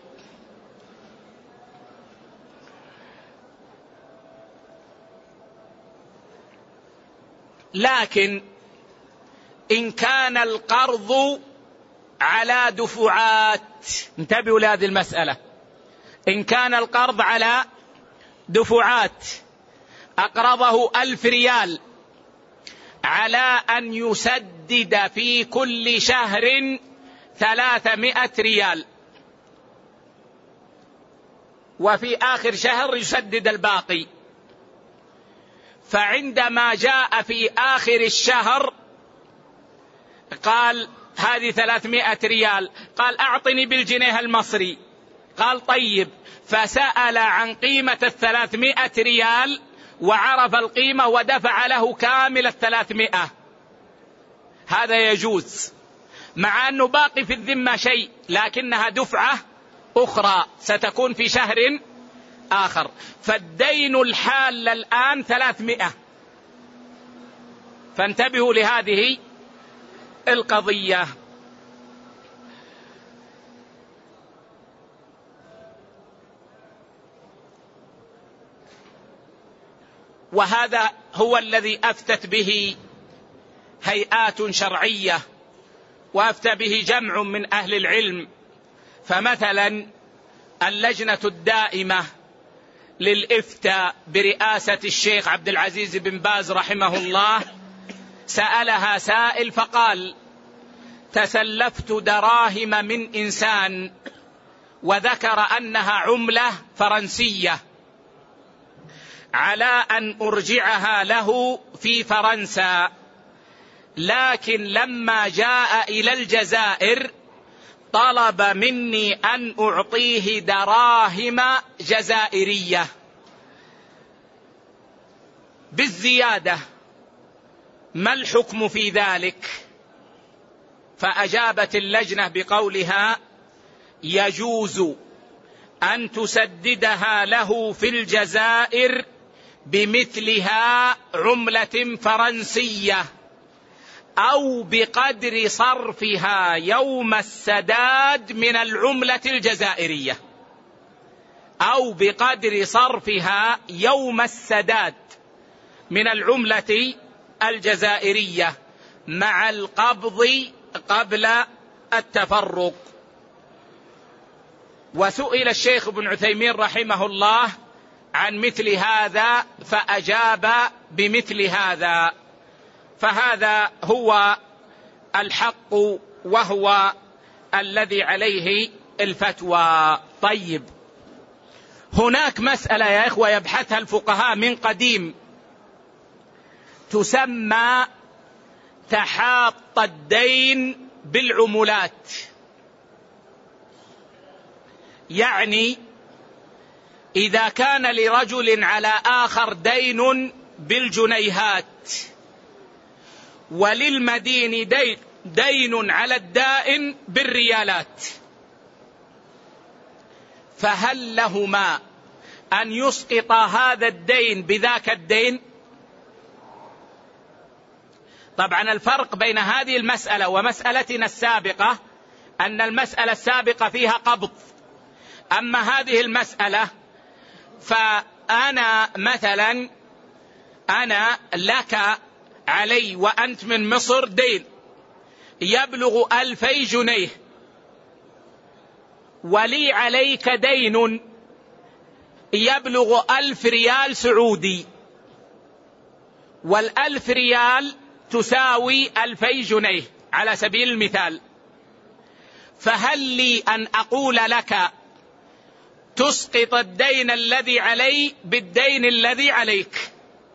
لكن إن كان القرض على دفعات، انتبهوا لهذه المسألة، إن كان القرض على دفعات، أقرضه ألف ريال على أن يسدد في كل شهر ثلاثمائة ريال، وفي آخر شهر يسدد الباقي، فعندما جاء في آخر الشهر قال هذه ثلاثمائة ريال، قال أعطني بالجنيه المصري، قال طيب، فسأل عن قيمة الثلاثمائة ريال وعرف القيمة ودفع له كامل الثلاثمائة. هذا يجوز، مع أنه باقي في الذمة شيء، لكنها دفعة أخرى ستكون في شهر آخر، فالدين الحال الآن ثلاثمائة. فانتبهوا لهذه القضية. وهذا هو الذي أفتت به هيئات شرعية، وأفتى به جمع من أهل العلم. فمثلا اللجنة الدائمة للإفتاء برئاسة الشيخ عبد العزيز بن باز رحمه الله، سألها سائل فقال: تسلفت دراهم من إنسان وذكر أنها عملة فرنسية، على أن أرجعها له في فرنسا، لكن لما جاء إلى الجزائر طلب مني أن أعطيه دراهم جزائرية بالزيادة، ما الحكم في ذلك؟ فأجابت اللجنة بقولها: يجوز أن تسددها له في الجزائر بمثلها عملة فرنسية أو بقدر صرفها يوم السداد من العملة الجزائرية، أو بقدر صرفها يوم السداد من العملة الجزائرية مع القبض قبل التفرق. وسئل الشيخ ابن عثيمين رحمه الله عن مثل هذا فأجاب بمثل هذا، فهذا هو الحق وهو الذي عليه الفتوى. طيب، هناك مسألة يا إخوة يبحثها الفقهاء من قديم تسمى تحاط الدين بالعملات. يعني إذا كان لرجل على آخر دين بالجنيهات وللمدين دين, دين على الدائن بالريالات، فهل لهما أن يسقط هذا الدين بذاك الدين؟ طبعا الفرق بين هذه المسألة ومسألتنا السابقة أن المسألة السابقة فيها قبض، أما هذه المسألة فأنا مثلا أنا لك علي وأنت من مصر دين يبلغ ألفي جنيه، ولي عليك دين يبلغ ألف ريال سعودي، والألف ريال تساوي ألفي جنيه على سبيل المثال. فهل لي أن أقول لك تسقط الدين الذي علي بالدين الذي عليك،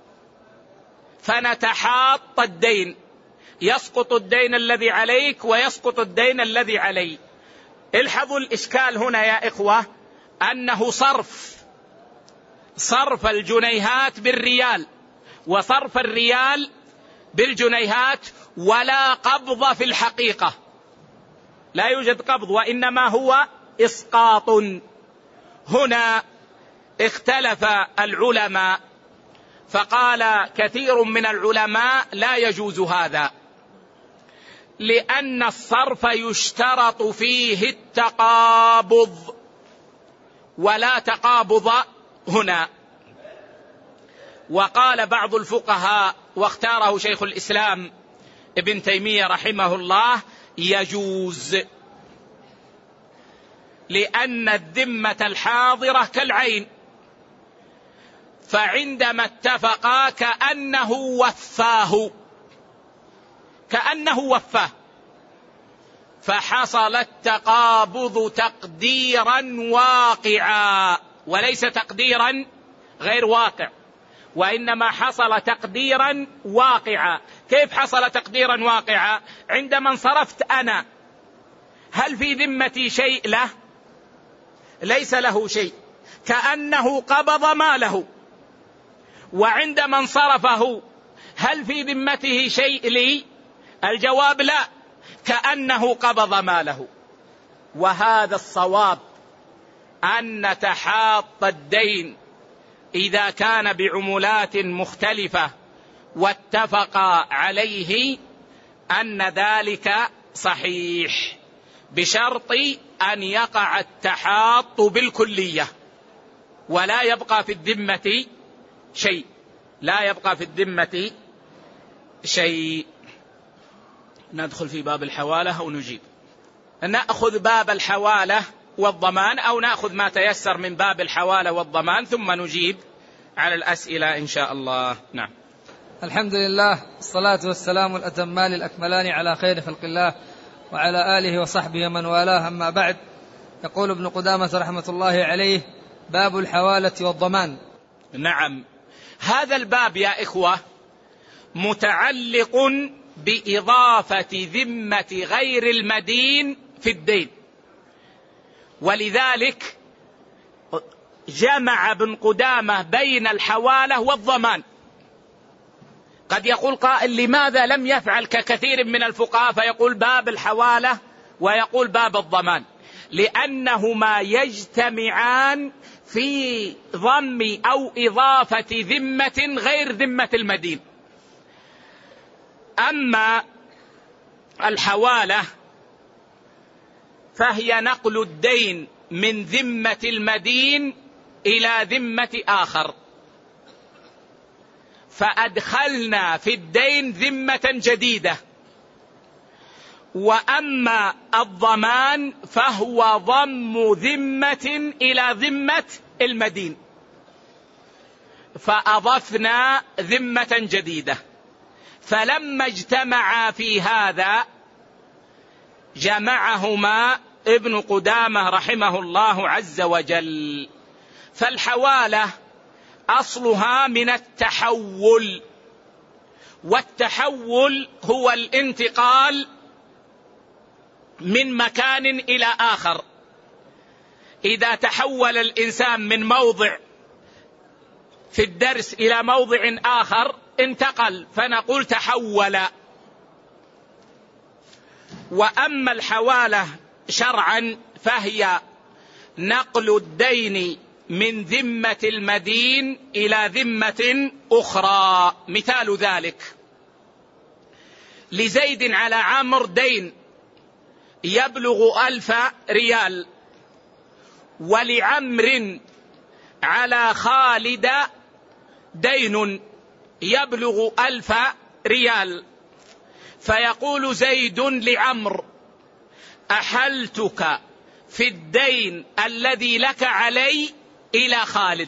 فنتحاط الدين، يسقط الدين الذي عليك ويسقط الدين الذي علي. الحظوا الإشكال هنا يا إخوة أنه صرف صرف الجنيهات بالريال وصرف الريال بالجنيهات، ولا قبض في الحقيقة، لا يوجد قبض وإنما هو إسقاط. هنا اختلف العلماء، فقال كثير من العلماء لا يجوز هذا، لأن الصرف يشترط فيه التقابض ولا تقابض هنا. وقال بعض الفقهاء واختاره شيخ الإسلام ابن تيمية رحمه الله يجوز، لأن الذمة الحاضرة كالعين، فعندما اتفقا كأنه وفاه كأنه وفاه فحصل التقابض تقديرا واقعا وليس تقديرا غير واقع، وإنما حصل تقديرا واقعا. كيف حصل تقديرا واقعا؟ عندما انصرفت أنا هل في ذمتي شيء له؟ ليس له شيء، كأنه قبض ماله. وعندما انصرفه هل في ذمته شيء لي؟ الجواب لا، كأنه قبض ماله. وهذا الصواب، أن نتحاط الدين إذا كان بعملات مختلفة واتفق عليه أن ذلك صحيح، بشرط أن يقع التحاط بالكلية ولا يبقى في الذمة شيء لا يبقى في الذمة شيء. ندخل في باب الحوالة أو نجيب؟ نأخذ باب الحوالة والضمان، أو نأخذ ما تيسر من باب الحوالة والضمان ثم نجيب على الأسئلة إن شاء الله. نعم. الحمد لله، الصلاة والسلام الأتمان الأكملان على خير خلق الله وعلى آله وصحبه من والاه، أما بعد. يقول ابن قدامة رحمة الله عليه: باب الحوالة والضمان. نعم، هذا الباب يا إخوة متعلق بإضافة ذمة غير المدين في الدين، ولذلك جمع ابن قدامة بين الحوالة والضمان. قد يقول قائل: لماذا لم يفعل ككثير من الفقهاء فيقول باب الحوالة ويقول باب الضمان؟ لأنهما يجتمعان في ضم أو إضافة ذمة غير ذمة المدين. أما الحوالة فهي نقل الدين من ذمة المدين إلى ذمة آخر، فأدخلنا في الدين ذمة جديدة. وأما الضمان فهو ضم ذمة إلى ذمة المدين، فأضفنا ذمة جديدة. فلما اجتمعا في هذا جمعهما ابن قدامة رحمه الله عز وجل. فالحوالة أصلها من التحول، والتحول هو الانتقال من مكان إلى آخر. إذا تحول الإنسان من موضع في الدرس إلى موضع آخر انتقل، فنقول تحول. وأما الحوالة شرعا فهي نقل الدين من ذمة المدين إلى ذمة أخرى. مثال ذلك: لزيد على عمرو دين يبلغ ألف ريال، ولعمر على خالد دين يبلغ ألف ريال. فيقول زيد لعمرو: أحلتك في الدين الذي لك علي إلى خالد،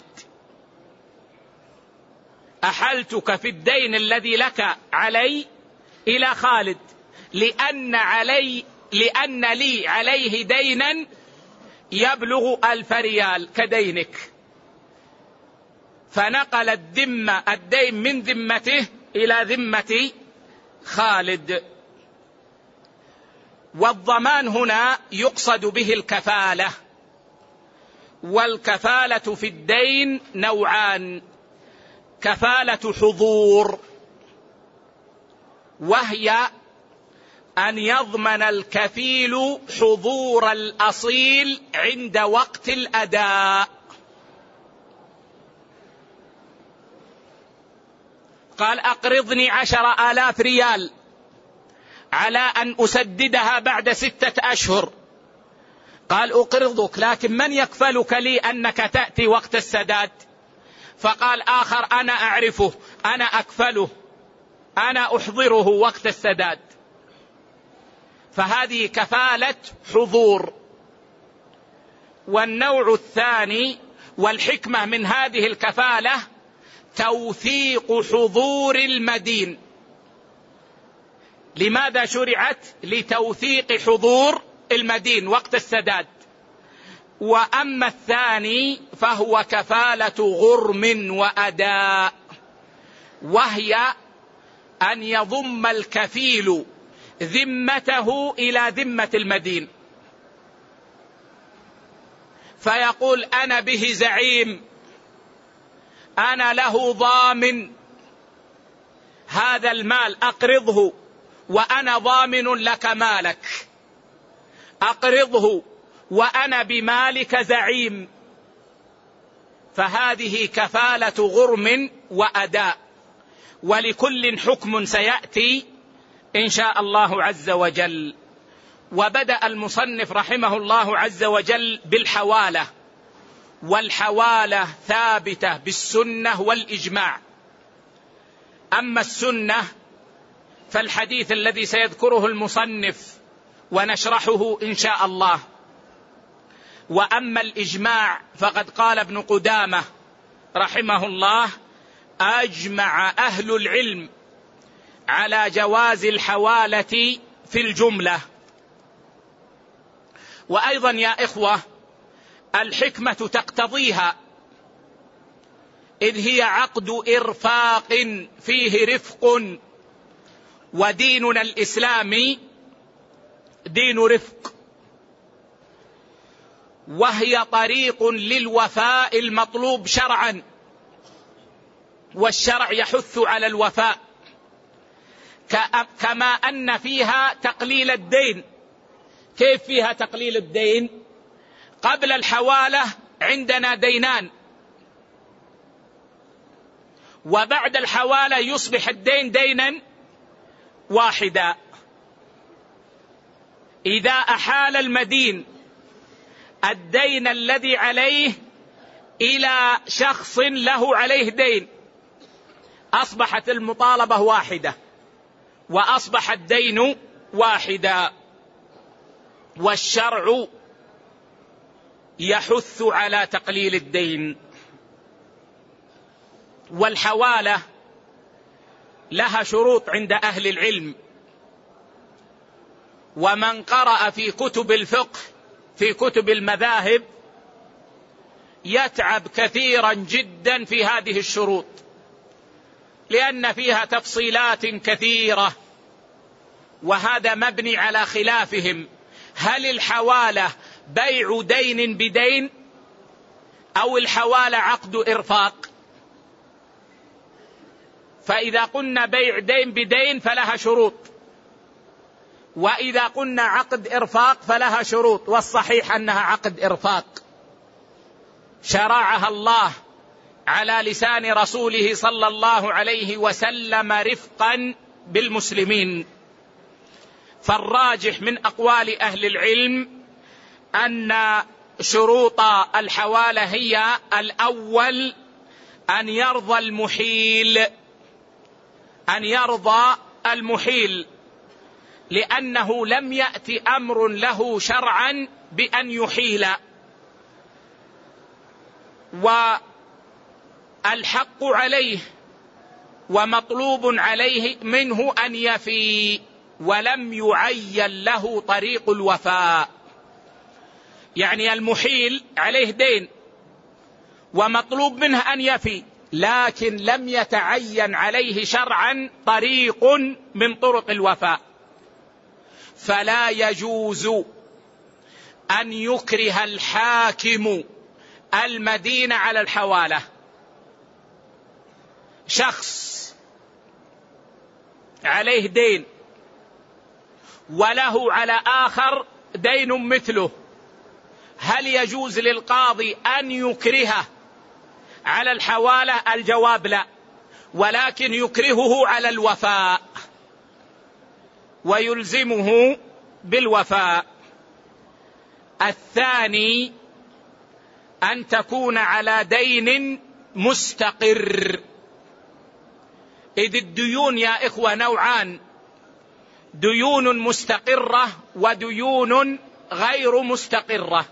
أحلتك في الدين الذي لك علي إلى خالد، لأن علي لأن لي عليه دينا يبلغ ألف ريال كدينك. فنقل الذمة الدين من ذمته إلى ذمة خالد. والضمان هنا يقصد به الكفالة، والكفالة في الدين نوعان: كفالة حضور، وهي أن يضمن الكفيل حضور الأصيل عند وقت الأداء. قال: أقرضني عشر آلاف ريال على أن أسددها بعد ستة أشهر. قال: أقرضك، لكن من يكفلك لي أنك تأتي وقت السداد؟ فقال آخر: أنا أعرفه، أنا أكفله، أنا أحضره وقت السداد. فهذه كفالة حضور. والنوع الثاني والحكمة من هذه الكفالة توثيق حضور المدين. لماذا شرعت؟ لتوثيق حضور المدين وقت السداد. وأما الثاني فهو كفالة غرم وأداء، وهي أن يضم الكفيل ذمته إلى ذمة المدين، فيقول: أنا به زعيم، أنا له ضامن هذا المال، أقرضه وأنا ضامن لك مالك، أقرضه وأنا بمالك زعيم. فهذه كفالة غرم وأداء، ولكل حكم سيأتي إن شاء الله عز وجل. وبدأ المصنف رحمه الله عز وجل بالحوالة، والحوالة ثابتة بالسنة والإجماع. أما السنة فالحديث الذي سيذكره المصنف ونشرحه إن شاء الله. وأما الإجماع فقد قال ابن قدامة رحمه الله: أجمع أهل العلم على جواز الحوالة في الجملة. وأيضا يا إخوة الحكمة تقتضيها، إذ هي عقد إرفاق فيه رفق، وديننا الإسلامي دين رفق، وهي طريق للوفاء المطلوب شرعا، والشرع يحث على الوفاء، كما أن فيها تقليل الدين. كيف فيها تقليل الدين؟ قبل الحوالة عندنا دينان، وبعد الحوالة يصبح الدين دينا واحدا. إذا أحال المدين الدين الذي عليه إلى شخص له عليه دين أصبحت المطالبة واحدة وأصبح الدين واحدا. والشرع يحث على تقليل الدين. والحوالة لها شروط عند أهل العلم، ومن قرأ في كتب الفقه في كتب المذاهب يتعب كثيرا جدا في هذه الشروط، لأن فيها تفصيلات كثيرة، وهذا مبني على خلافهم. هل الحوالة بيع دين بدين أو الحوالة عقد إرفاق؟ فإذا قلنا بيع دين بدين فلها شروط، وإذا قلنا عقد إرفاق فلها شروط، والصحيح أنها عقد إرفاق شرعها الله على لسان رسوله صلى الله عليه وسلم رفقا بالمسلمين. فالراجح من أقوال أهل العلم أن شروط الحوالة هي: الأول أن يرضى المحيل أن يرضى المحيل لأنه لم يأتي أمر له شرعا بأن يحيل، والحق عليه ومطلوب عليه منه أن يفي، ولم يعين له طريق الوفاء. يعني المحيل عليه دين ومطلوب منه أن يفي، لكن لم يتعين عليه شرعا طريق من طرق الوفاء، فلا يجوز أن يكره الحاكم المدين على الحوالة. شخص عليه دين وله على آخر دين مثله، هل يجوز للقاضي أن يكرهه على الحوالة؟ الجواب لا، ولكن يكرهه على الوفاء ويلزمه بالوفاء. الثاني أن تكون على دين مستقر، إذ الديون يا إخوة نوعان: ديون مستقرة وديون غير مستقرة.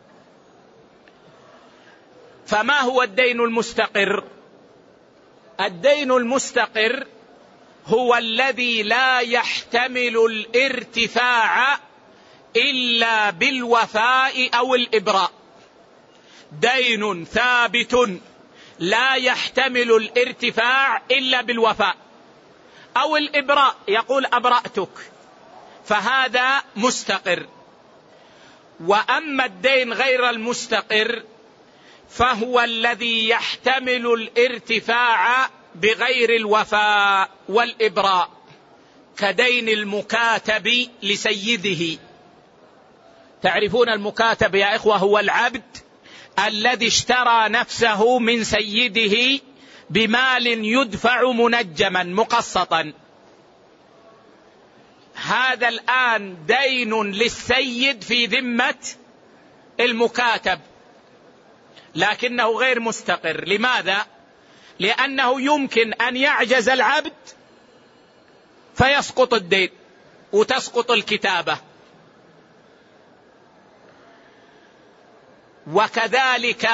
فما هو الدين المستقر؟ الدين المستقر هو الذي لا يحتمل الارتفاع إلا بالوفاء أو الإبراء. دين ثابت لا يحتمل الارتفاع إلا بالوفاء أو الإبراء، يقول أبرأتك، فهذا مستقر. وأما الدين غير المستقر فهو الذي يحتمل الارتفاع بغير الوفاء والإبراء، كدين المكاتب لسيده. تعرفون المكاتب يا إخوة؟ هو العبد الذي اشترى نفسه من سيده بمال يدفع منجما مقسطا. هذا الآن دين للسيد في ذمة المكاتب، لكنه غير مستقر. لماذا؟ لأنه يمكن أن يعجز العبد فيسقط الدين وتسقط الكتابة. وكذلك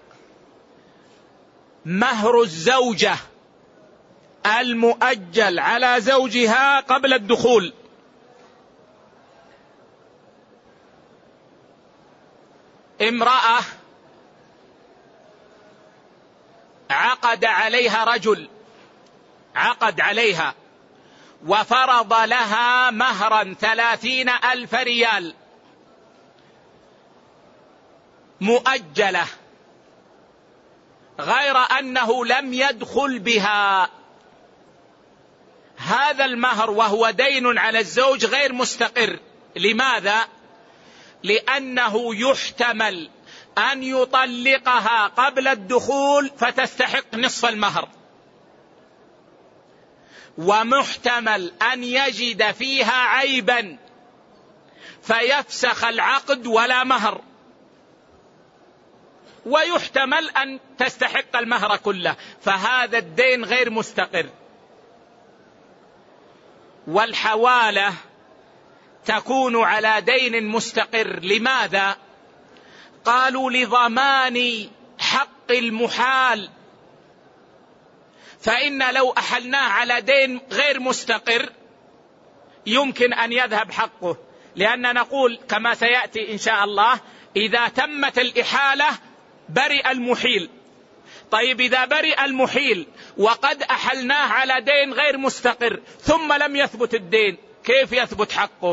مهر الزوجة المؤجل على زوجها قبل الدخول. امرأة عقد عليها رجل، عقد عليها وفرض لها مهرا ثلاثين ألف ريال مؤجلة، غير أنه لم يدخل بها. هذا المهر وهو دين على الزوج غير مستقر. لماذا؟ لأنه يحتمل أن يطلقها قبل الدخول فتستحق نصف المهر، ومحتمل أن يجد فيها عيبا فيفسخ العقد ولا مهر، ويحتمل أن تستحق المهر كله، فهذا الدين غير مستقر. والحوالة تكون على دين مستقر. لماذا؟ قالوا لضمان حق المحال، فإن لو أحلناه على دين غير مستقر يمكن أن يذهب حقه، لأن نقول كما سيأتي إن شاء الله إذا تمت الإحالة برئ المحيل. طيب إذا برئ المحيل وقد أحلناه على دين غير مستقر ثم لم يثبت الدين، كيف يثبت حقه؟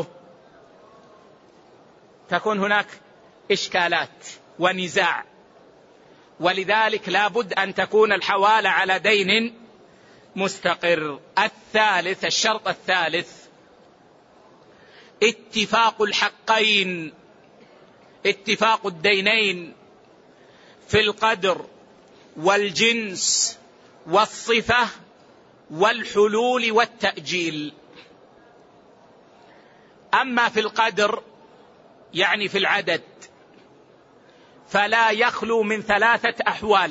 تكون هناك إشكالات ونزاع، ولذلك لا بد أن تكون الحوالة على دين مستقر. الثالث، الشرط الثالث اتفاق الحقين، اتفاق الدينين في القدر والجنس والصفة والحلول والتأجيل. أما في القدر يعني في العدد فلا يخلو من ثلاثة أحوال.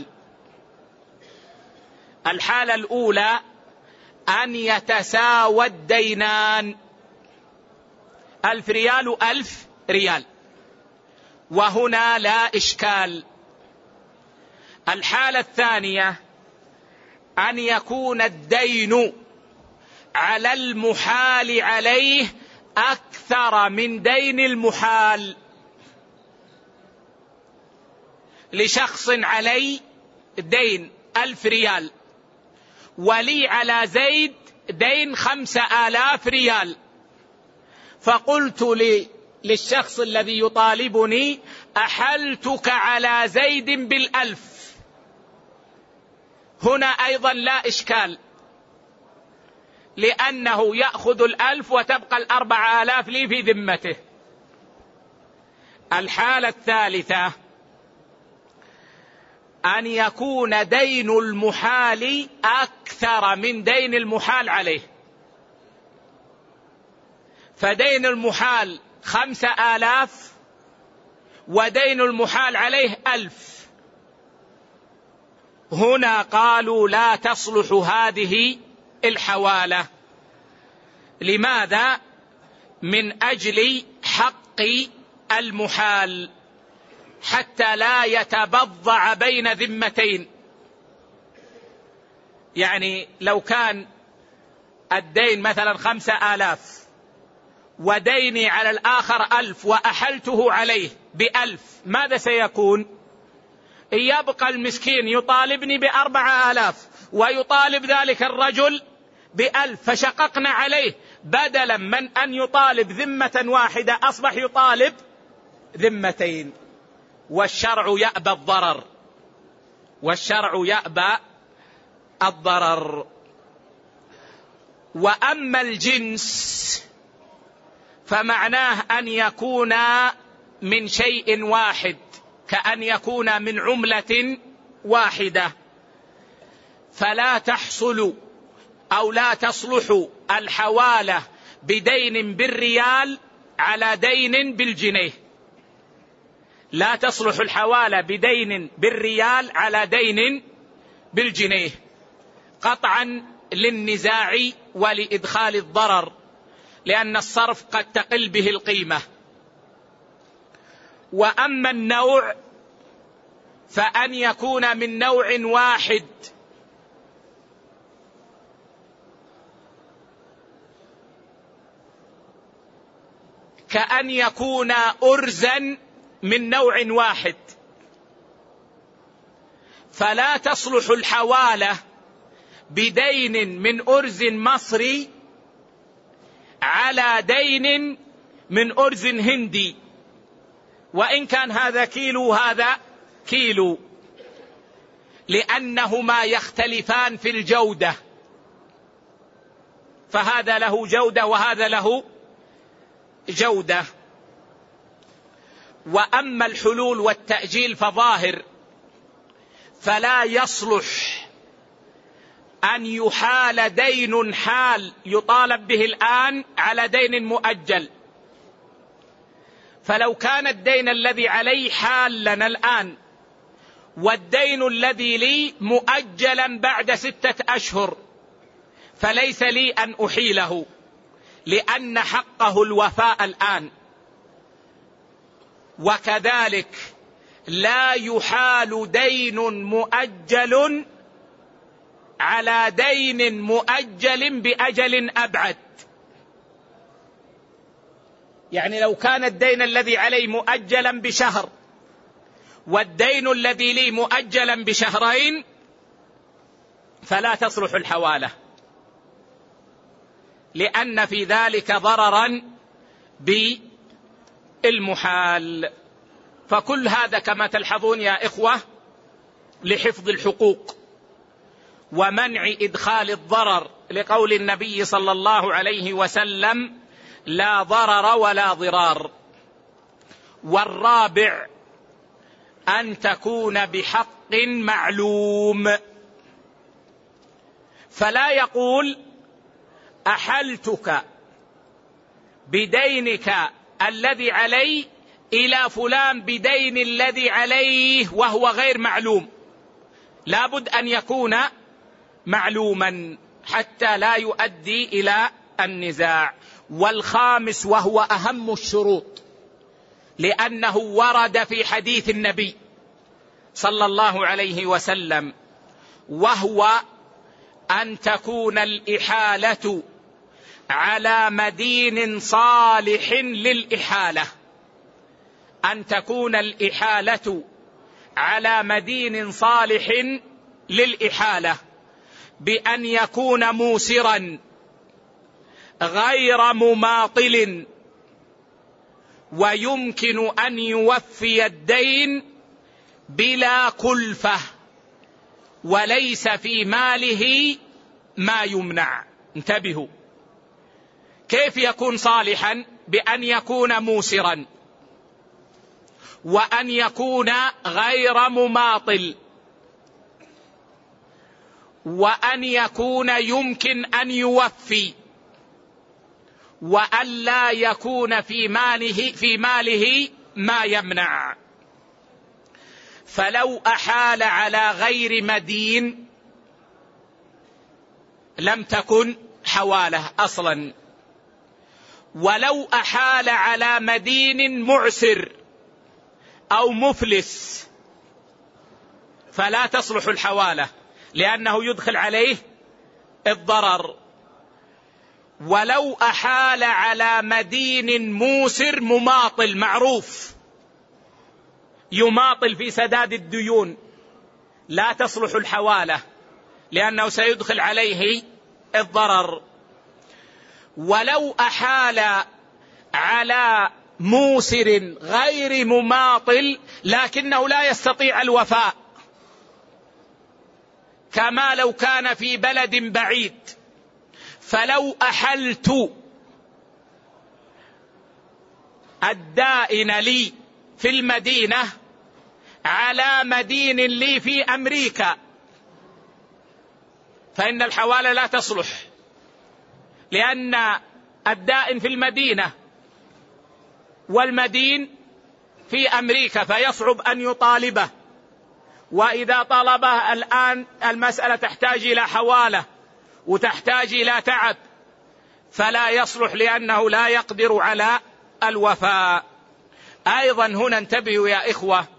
الحالة الأولى أن يتساوى الدينان، ألف ريال وألف ريال، وهنا لا إشكال. الحالة الثانية أن يكون الدين على المحال عليه أكثر من دين المحال. لشخص علي دين ألف ريال ولي على زيد دين خمسة آلاف ريال، فقلت لي للشخص الذي يطالبني أحلتك على زيد بالألف، هنا أيضا لا إشكال، لأنه يأخذ الألف وتبقى الأربع آلاف لي في ذمته. الحالة الثالثة أن يكون دين المحال أكثر من دين المحال عليه، فدين المحال خمسة آلاف ودين المحال عليه ألف، هنا قالوا لا تصلح هذه الحوالة. لماذا؟ من أجل حق المحال، حتى لا يتبضع بين ذمتين. يعني لو كان الدين مثلا خمسة آلاف وديني على الآخر ألف وأحلته عليه بألف، ماذا سيكون؟ يبقى المسكين يطالبني بأربعة آلاف ويطالب ذلك الرجل بألف، فشققنا عليه، بدلا من أن يطالب ذمة واحدة أصبح يطالب ذمتين. والشرع يأبى الضرر، والشرع يأبى الضرر. وأما الجنس فمعناه أن يكون من شيء واحد، كأن يكون من عملة واحدة، فلا تحصل أو لا تصلح الحوالة بدين بالريال على دين بالجنيه، لا تصلح الحوالة بدين بالريال على دين بالجنيه، قطعا للنزاع ولإدخال الضرر، لأن الصرف قد تقل به القيمة. وأما النوع فأن يكون من نوع واحد، كأن يكون أرزا من نوع واحد، فلا تصلح الحوالة بدين من أرز مصري على دين من أرز هندي، وإن كان هذا كيلو هذا كيلو، لأنهما يختلفان في الجودة، فهذا له جودة وهذا له جودة. وأما الحلول والتأجيل فظاهر، فلا يصلح أن يحال دين حال يطالب به الآن على دين مؤجل. فلو كان الدين الذي علي حالا الآن والدين الذي لي مؤجلا بعد ستة أشهر، فليس لي أن أحيله، لأن حقه الوفاء الآن. وكذلك لا يحال دين مؤجل على دين مؤجل بأجل أبعد. يعني لو كان الدين الذي علي مؤجلا بشهر والدين الذي لي مؤجلا بشهرين، فلا تصلح الحوالة، لأن في ذلك ضررا بالمحال. فكل هذا كما تلحظون يا إخوة لحفظ الحقوق ومنع إدخال الضرر، لقول النبي صلى الله عليه وسلم: لا ضرر ولا ضرار. والرابع أن تكون بحق معلوم، فلا يقول: أحلتك بدينك الذي علي إلى فلان بدين الذي عليه وهو غير معلوم. لابد أن يكون معلوما حتى لا يؤدي إلى النزاع. والخامس وهو أهم الشروط، لأنه ورد في حديث النبي صلى الله عليه وسلم، وهو أن تكون الإحالة على مدين صالح للإحالة. أن تكون الإحالة على مدين صالح للإحالة بأن يكون موسرا غير مماطل، ويمكن أن يوفي الدين بلا كلفة، وليس في ماله ما يمنع. انتبهوا، كيف يكون صالحا؟ بأن يكون موسرا، وأن يكون غير مماطل، وأن يكون يمكن أن يوفي، وأن لا يكون في ماله في ماله ما يمنع. فلو أحال على غير مدين لم تكن حوالة أصلا، ولو أحال على مدين معسر أو مفلس فلا تصلح الحوالة، لأنه يدخل عليه الضرر. ولو أحال على مدين موسر مماطل معروف يماطل في سداد الديون، لا تصلح الحوالة، لأنه سيدخل عليه الضرر. ولو أحال على موسر غير مماطل لكنه لا يستطيع الوفاء، كما لو كان في بلد بعيد، فلو أحلت الدائن لي في المدينة على مدين لي في أمريكا فإن الحوالة لا تصلح، لأن الدائن في المدينة والمدين في أمريكا، فيصعب أن يطالبه. وإذا طلبه الآن المسألة تحتاج إلى حوالة وتحتاج إلى تعب، فلا يصلح، لأنه لا يقدر على الوفاء. أيضا هنا انتبهوا يا إخوة،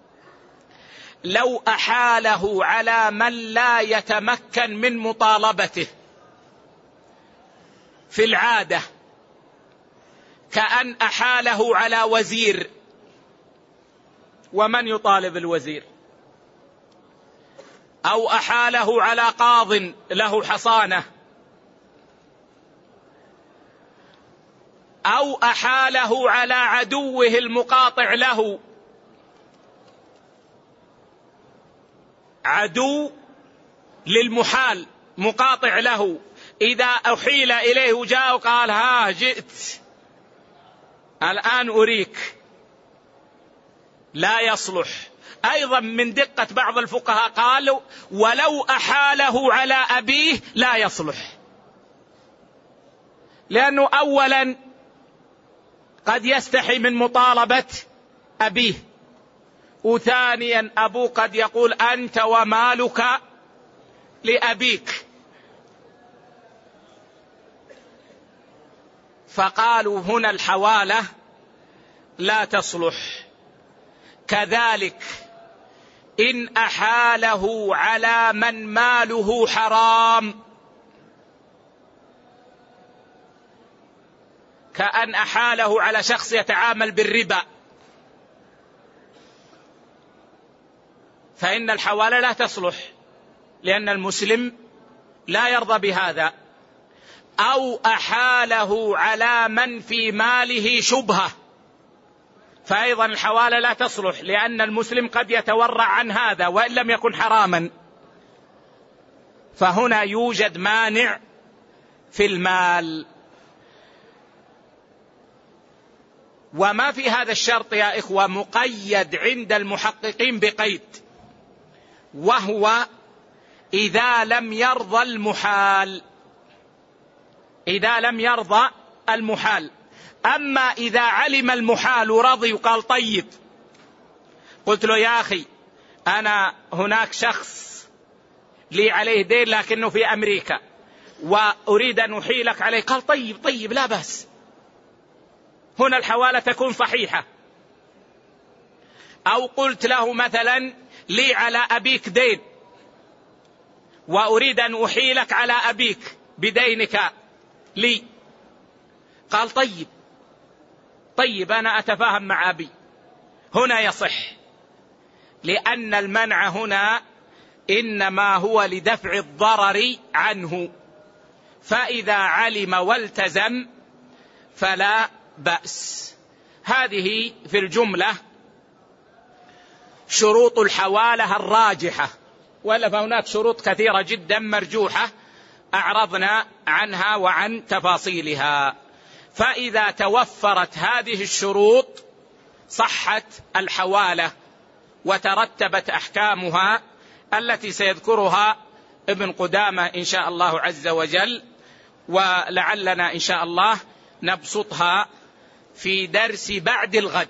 لو أحاله على من لا يتمكن من مطالبته في العادة، كأن أحاله على وزير، ومن يطالب الوزير؟ أو أحاله على قاض له حصانة، أو أحاله على عدوه المقاطع له. عدو للمحال مقاطع له، إذا أحيل إليه وجاء وقال: ها جئت الآن أريك، لا يصلح. أيضا من دقة بعض الفقهاء قالوا ولو أحاله على أبيه لا يصلح، لأنه أولا قد يستحي من مطالبة أبيه، وثانيا أبوه قد يقول أنت ومالك لأبيك. فقالوا هنا الحوالة لا تصلح. كذلك إن أحاله على من ماله حرام، كأن أحاله على شخص يتعامل بالربا، فإن الحوالة لا تصلح، لأن المسلم لا يرضى بهذا. أو أحاله على من في ماله شبهة، فأيضا الحوالة لا تصلح، لأن المسلم قد يتورع عن هذا وإن لم يكن حراما. فهنا يوجد مانع في المال. وما في هذا الشرط يا إخوة مقيد عند المحققين بقيد، وهو إذا لم يرضى المحال، إذا لم يرضى المحال. أما إذا علم المحال ورضي وقال طيب، قلت له يا أخي أنا هناك شخص لي عليه دين لكنه في أمريكا وأريد أن أحيلك عليه، قال طيب طيب لا بأس، هنا الحوالة تكون صحيحة. أو قلت له مثلا لي على أبيك دين وأريد أن أحيلك على أبيك بدينك لي، قال طيب طيب أنا أتفاهم مع أبي، هنا يصح، لأن المنع هنا إنما هو لدفع الضرر عنه، فإذا علم والتزم فلا بأس. هذه في الجملة شروط الحوالة الراجحة، ولا فهناك شروط كثيرة جدا مرجوحة أعرضنا عنها وعن تفاصيلها. فإذا توفرت هذه الشروط صحت الحوالة وترتبت أحكامها التي سيذكرها ابن قدامة إن شاء الله عز وجل، ولعلنا إن شاء الله نبسطها في درس بعد الغد،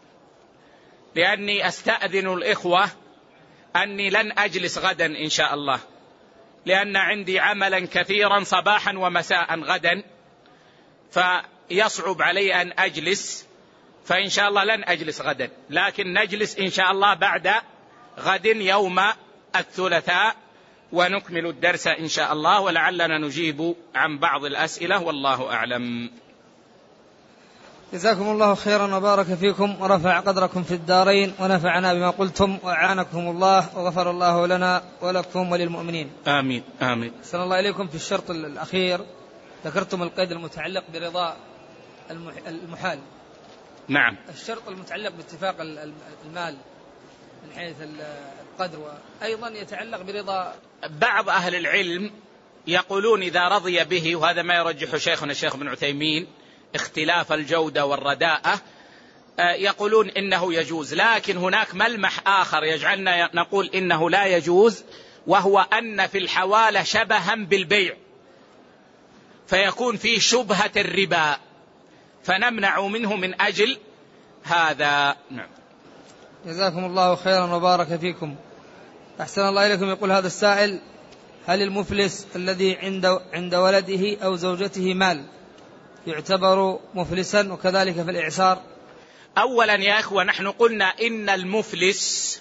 لأني أستأذن الإخوة أني لن أجلس غدا إن شاء الله، لأن عندي عملا كثيرا صباحا ومساء غدا، فيصعب علي أن أجلس، فإن شاء الله لن أجلس غدا، لكن نجلس إن شاء الله بعد غد يوم الثلاثاء ونكمل الدرس إن شاء الله، ولعلنا نجيب عن بعض الأسئلة والله أعلم. جزاكم الله خيرا وبارك فيكم ورفع قدركم في الدارين ونفعنا بما قلتم وأعانكم الله وغفر الله لنا ولكم وللمؤمنين. آمين آمين. أحسن الله إليكم. في الشرط الأخير ذكرتم القيد المتعلق برضا المحال. نعم. الشرط المتعلق باتفاق المال من حيث القدر وأيضا يتعلق برضا بعض أهل العلم يقولون إذا رضي به، وهذا ما يرجح شيخنا الشيخ ابن عثيمين اختلاف الجودة والرداءة، يقولون إنه يجوز، لكن هناك ملمح آخر يجعلنا نقول إنه لا يجوز، وهو أن في الحوالة شبها بالبيع فيكون فيه شبهة الربا، فنمنع منه من أجل هذا. نعم. جزاكم الله خيرا وبارك فيكم. أحسن الله إليكم. يقول هذا السائل: هل المفلس الذي عند عند ولده أو زوجته مال يعتبر مفلسا، وكذلك في الإعسار؟ أولا يا أخوة نحن قلنا إن المفلس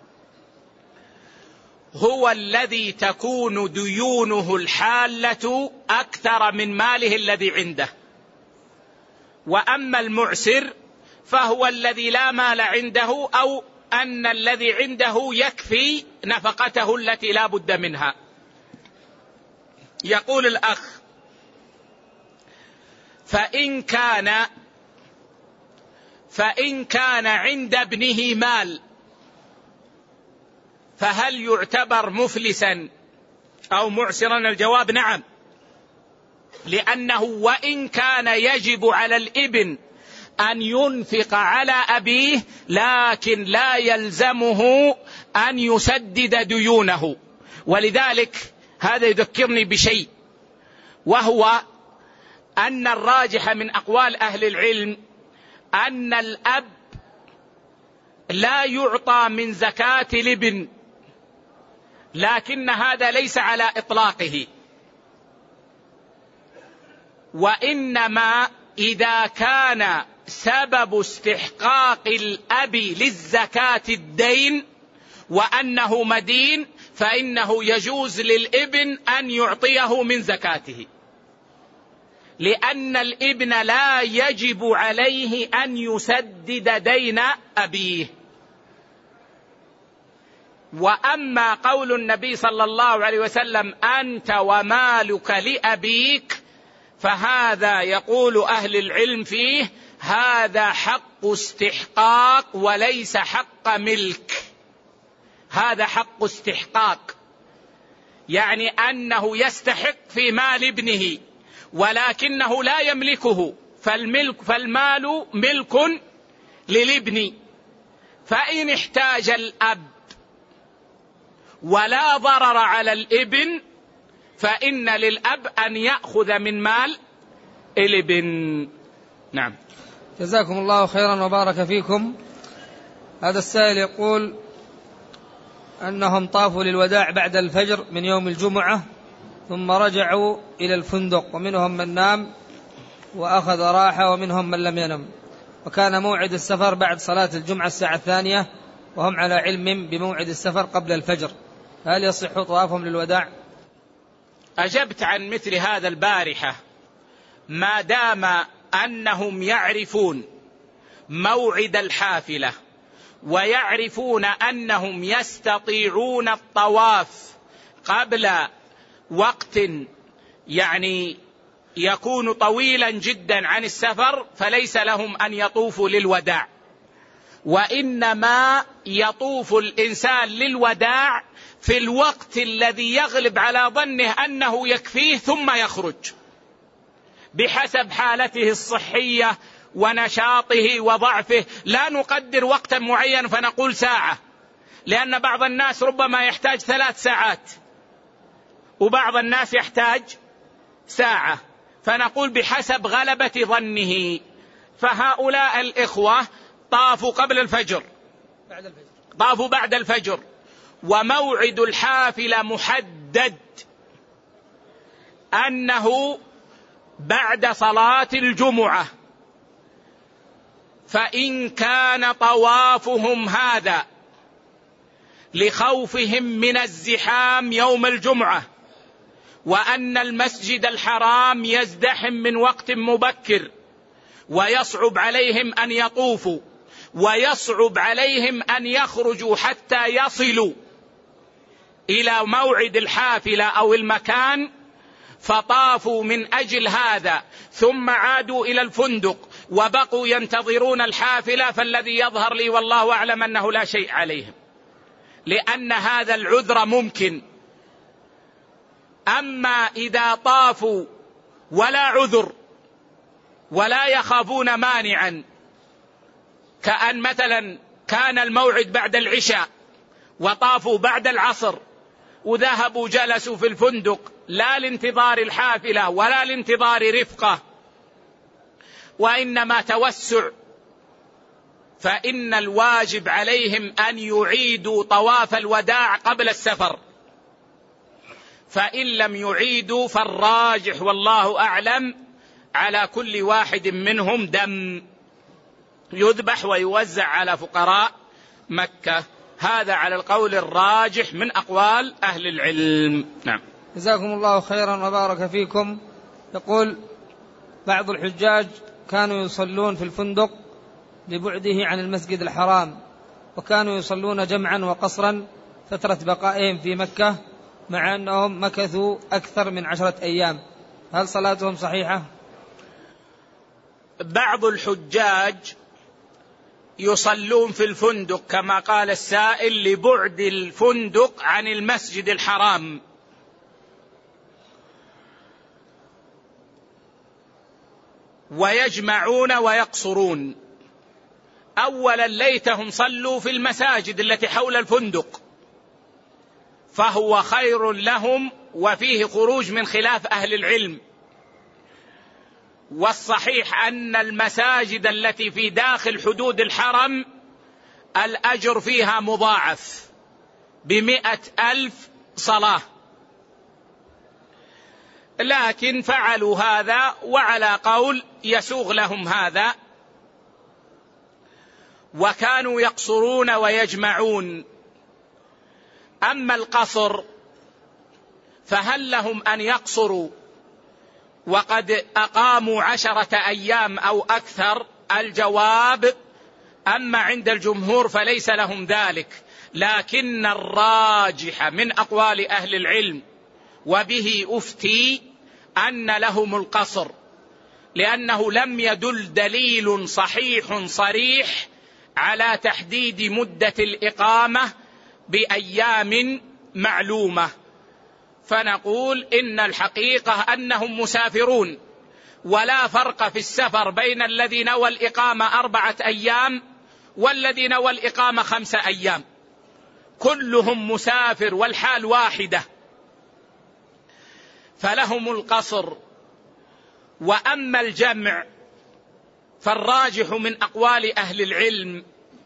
هو الذي تكون ديونه الحالة أكثر من ماله الذي عنده، وأما المعسر فهو الذي لا مال عنده، أو أن الذي عنده يكفي نفقته التي لا بد منها. يقول الأخ: فإن كان فإن كان عند ابنه مال فهل يعتبر مفلسا أو معسرا؟ الجواب نعم، لأنه وإن كان يجب على الابن أن ينفق على أبيه، لكن لا يلزمه أن يسدد ديونه. ولذلك هذا يذكرني بشيء، وهو أن الراجح من أقوال أهل العلم أن الأب لا يعطى من زكاة الابن، لكن هذا ليس على إطلاقه، وإنما إذا كان سبب استحقاق الأب للزكاة الدين وأنه مدين، فإنه يجوز للابن أن يعطيه من زكاته، لأن الابن لا يجب عليه أن يسدد دين أبيه. وأما قول النبي صلى الله عليه وسلم أنت ومالك لأبيك، فهذا يقول أهل العلم فيه هذا حق استحقاق وليس حق ملك، هذا حق استحقاق، يعني أنه يستحق في مال ابنه ولكنه لا يملكه، فالملك فالمال ملك للابن. فإن احتاج الأب ولا ضرر على الابن فإن للأب أن يأخذ من مال الابن. نعم. جزاكم الله خيرا وبارك فيكم. هذا السائل يقول أنهم طافوا للوداع بعد الفجر من يوم الجمعة ثم رجعوا إلى الفندق، ومنهم من نام وأخذ راحة ومنهم من لم ينم، وكان موعد السفر بعد صلاة الجمعة الساعة الثانية وهم على علم بموعد السفر قبل الفجر، هل يصح طوافهم للوداع؟ أجبت عن مثل هذا البارحة. ما دام أنهم يعرفون موعد الحافلة ويعرفون أنهم يستطيعون الطواف قبل وقت يعني يكون طويلا جدا عن السفر، فليس لهم أن يطوفوا للوداع، وإنما يطوف الإنسان للوداع في الوقت الذي يغلب على ظنه أنه يكفيه ثم يخرج بحسب حالته الصحية ونشاطه وضعفه. لا نقدر وقتا معين فنقول ساعة، لأن بعض الناس ربما يحتاج ثلاث ساعات وبعض الناس يحتاج ساعة، فنقول بحسب غلبة ظنه. فهؤلاء الإخوة طافوا قبل الفجر، بعد الفجر. طافوا بعد الفجر، وموعد الحافلة محدد أنه بعد صلاة الجمعة، فإن كان طوافهم هذا لخوفهم من الزحام يوم الجمعة وأن المسجد الحرام يزدحم من وقت مبكر ويصعب عليهم أن يطوفوا ويصعب عليهم أن يخرجوا حتى يصلوا إلى موعد الحافلة أو المكان، فطافوا من أجل هذا ثم عادوا إلى الفندق وبقوا ينتظرون الحافلة، فالذي يظهر لي والله أعلم أنه لا شيء عليهم، لأن هذا العذر ممكن. أما إذا طافوا ولا عذر ولا يخافون مانعا، كأن مثلا كان الموعد بعد العشاء وطافوا بعد العصر وذهبوا جلسوا في الفندق لا لانتظار الحافلة ولا لانتظار رفقة وإنما توسع، فإن الواجب عليهم أن يعيدوا طواف الوداع قبل السفر. فإن لم يعيدوا فالراجح والله أعلم على كل واحد منهم دم يذبح ويوزع على فقراء مكة. هذا على القول الراجح من أقوال أهل العلم. نعم. جزاكم الله خيرا وبارك فيكم. يقول بعض الحجاج كانوا يصلون في الفندق لبعده عن المسجد الحرام، وكانوا يصلون جمعا وقصرا فترة بقائهم في مكة مع أنهم مكثوا أكثر من عشرة أيام، هل صلاتهم صحيحة؟ بعض الحجاج يصلون في الفندق كما قال السائل لبعد الفندق عن المسجد الحرام، ويجمعون ويقصرون. أولا ليتهم صلوا في المساجد التي حول الفندق، فهو خير لهم وفيه خروج من خلاف أهل العلم. والصحيح أن المساجد التي في داخل حدود الحرم الأجر فيها مضاعف بمئة ألف صلاة، لكن فعلوا هذا وعلى قول يسوغ لهم هذا، وكانوا يقصرون ويجمعون. أما القصر فهل لهم أن يقصروا وقد أقاموا عشرة أيام أو أكثر؟ الجواب: أما عند الجمهور فليس لهم ذلك، لكن الراجح من أقوال أهل العلم وبه أفتي أن لهم القصر، لأنه لم يدل دليل صحيح صريح على تحديد مدة الإقامة بأيام معلومة. فنقول إن الحقيقة أنهم مسافرون، ولا فرق في السفر بين الذي نوى الإقامة أربعة أيام والذي نوى الإقامة خمسة أيام، كلهم مسافر والحال واحدة، فلهم القصر. وأما الجمع فالراجح من أقوال أهل العلم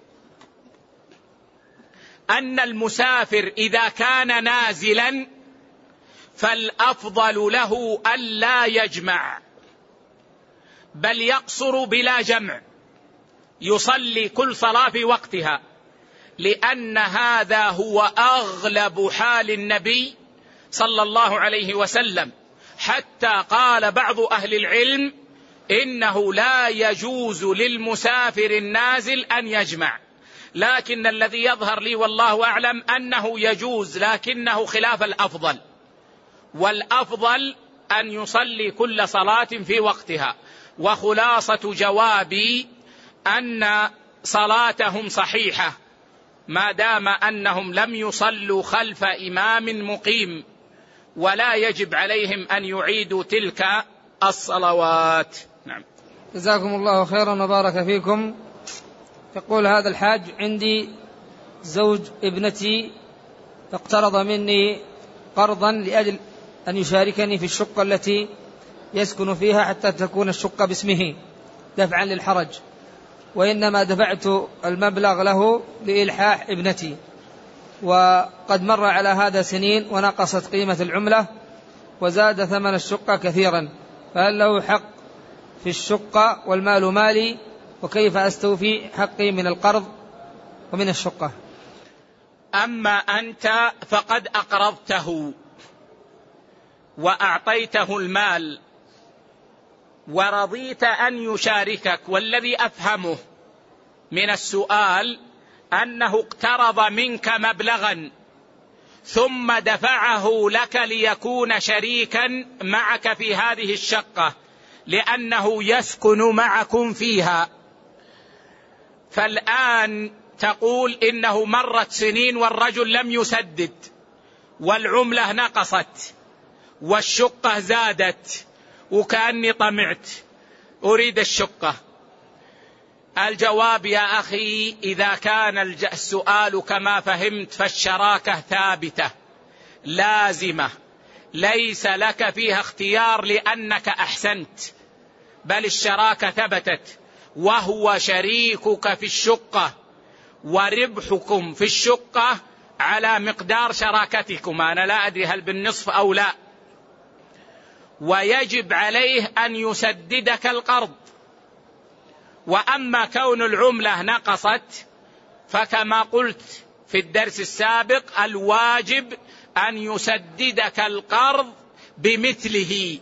أن المسافر إذا كان نازلا فالأفضل له ألا يجمع، بل يقصر بلا جمع، يصلي كل صلاة في وقتها، لأن هذا هو أغلب حال النبي صلى الله عليه وسلم، حتى قال بعض أهل العلم إنه لا يجوز للمسافر النازل أن يجمع. لكن الذي يظهر لي والله أعلم أنه يجوز، لكنه خلاف الأفضل، والأفضل أن يصلي كل صلاة في وقتها. وخلاصة جوابي أن صلاتهم صحيحة ما دام أنهم لم يصلوا خلف إمام مقيم، ولا يجب عليهم أن يعيدوا تلك الصلوات. نعم. جزاكم الله خيرا وبارك فيكم. يقول هذا الحاج: عندي زوج ابنتي اقترض مني قرضا لأجل أن يشاركني في الشقة التي يسكن فيها حتى تكون الشقة باسمه دفعا للحرج، وإنما دفعت المبلغ له لإلحاح ابنتي، وقد مر على هذا سنين ونقصت قيمة العملة وزاد ثمن الشقة كثيرا، فهل له حق في الشقة والمال مالي؟ وكيف أستوفي حقي من القرض ومن الشقة؟ أما أنت فقد أقرضته وأعطيته المال ورضيت أن يشاركك، والذي أفهمه من السؤال أنه اقترض منك مبلغا ثم دفعه لك ليكون شريكا معك في هذه الشقة لأنه يسكن معكم فيها، فالآن تقول إنه مرت سنين والرجل لم يسدد والعملة نقصت والشقة زادت وكأني طمعت أريد الشقة. الجواب يا أخي: إذا كان السؤال كما فهمت فالشراكة ثابتة لازمة، ليس لك فيها اختيار لأنك أحسنت، بل الشراكة ثبتت وهو شريكك في الشقة، وربحكم في الشقة على مقدار شراكتكم، أنا لا أدري هل بالنصف أو لا، ويجب عليه أن يسددك القرض. وأما كون العملة نقصت فكما قلت في الدرس السابق الواجب أن يسددك القرض بمثله،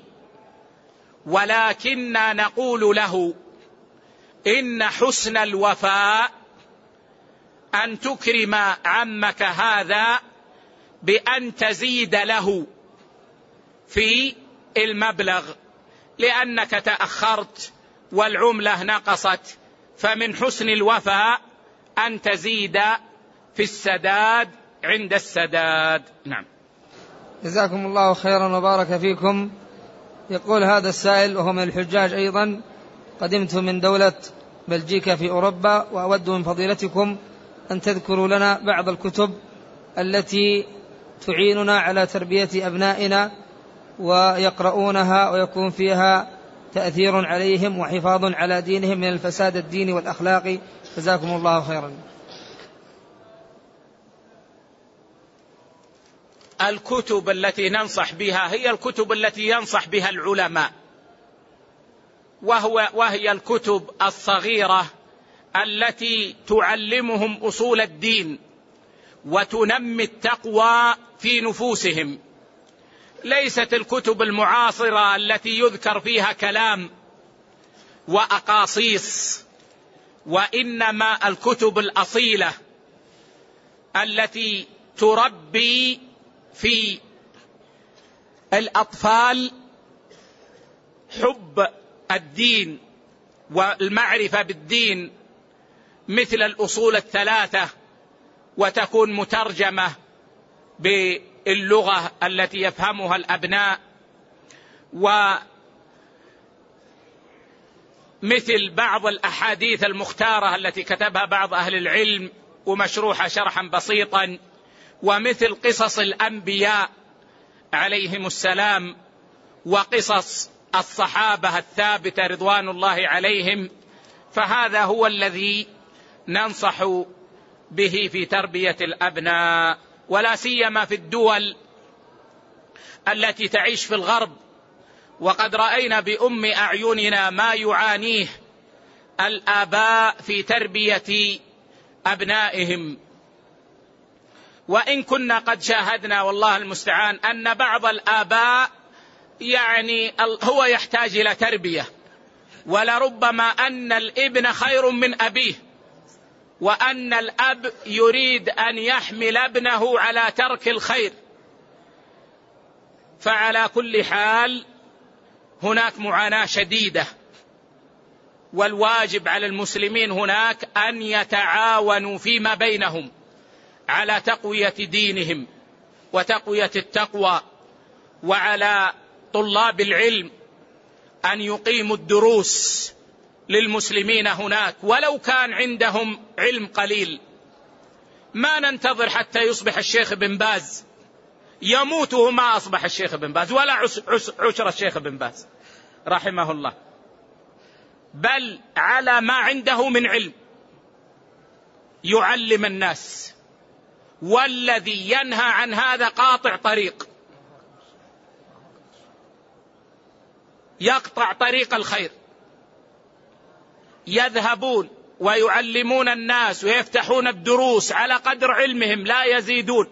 ولكننا نقول له إن حسن الوفاء أن تكرم عمك هذا بأن تزيد له في المبلغ، لأنك تأخرت والعملة نقصت، فمن حسن الوفاء أن تزيد في السداد عند السداد. نعم. جزاكم الله خيرا وبارك فيكم. يقول هذا السائل وهو من الحجاج أيضا: قدمت من دولة بلجيكا في أوروبا، وأود من فضيلتكم أن تذكروا لنا بعض الكتب التي تعيننا على تربية أبنائنا ويقرؤونها ويكون فيها تأثير عليهم وحفاظ على دينهم من الفساد الديني والأخلاقي. جزاكم الله خيرا. الكتب التي ننصح بها هي الكتب التي ينصح بها العلماء، وهو وهي الكتب الصغيرة التي تعلمهم أصول الدين وتنمي التقوى في نفوسهم، ليست الكتب المعاصرة التي يذكر فيها كلام وأقاصيص، وإنما الكتب الأصيلة التي تربي في الأطفال حب الدين والمعرفة بالدين، مثل الأصول الثلاثة، وتكون مترجمة باللغة التي يفهمها الأبناء، ومثل بعض الأحاديث المختارة التي كتبها بعض أهل العلم ومشروحة شرحا بسيطا، ومثل قصص الأنبياء عليهم السلام وقصص الصحابة الثابتة رضوان الله عليهم. فهذا هو الذي ننصح به في تربية الأبناء، ولا سيما في الدول التي تعيش في الغرب، وقد رأينا بأم أعيننا ما يعانيه الآباء في تربية أبنائهم. وإن كنا قد شاهدنا والله المستعان أن بعض الآباء يعني هو يحتاج إلى تربية، ولربما أن الابن خير من أبيه، وأن الأب يريد أن يحمل ابنه على ترك الخير. فعلى كل حال هناك معاناة شديدة، والواجب على المسلمين هناك أن يتعاونوا فيما بينهم على تقوية دينهم وتقوية التقوى، وعلى طلاب العلم أن يقيموا الدروس للمسلمين هناك ولو كان عندهم علم قليل. ما ننتظر حتى يصبح الشيخ بن باز، يموت وما أصبح الشيخ بن باز ولا عشر الشيخ بن باز رحمه الله، بل على ما عنده من علم يعلم الناس. والذي ينهى عن هذا قاطع طريق، يقطع طريق الخير. يذهبون ويعلمون الناس ويفتحون الدروس على قدر علمهم لا يزيدون،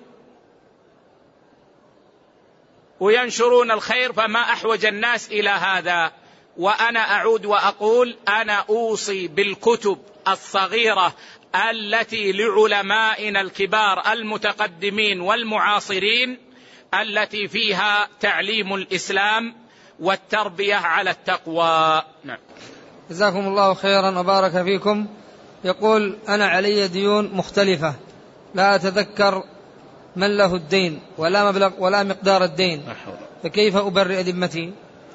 وينشرون الخير، فما أحوج الناس إلى هذا. وأنا أعود وأقول أنا أوصي بالكتب الصغيرة التي لعلمائنا الكبار المتقدمين والمعاصرين، التي فيها تعليم الإسلام والتربية على التقوى. نعم. جزاكم الله خيرا وبارك فيكم. يقول أنا علي ديون مختلفة، لا أتذكر من له الدين ولا مبلغ ولا مقدار الدين، فكيف أبرئ ذمتي؟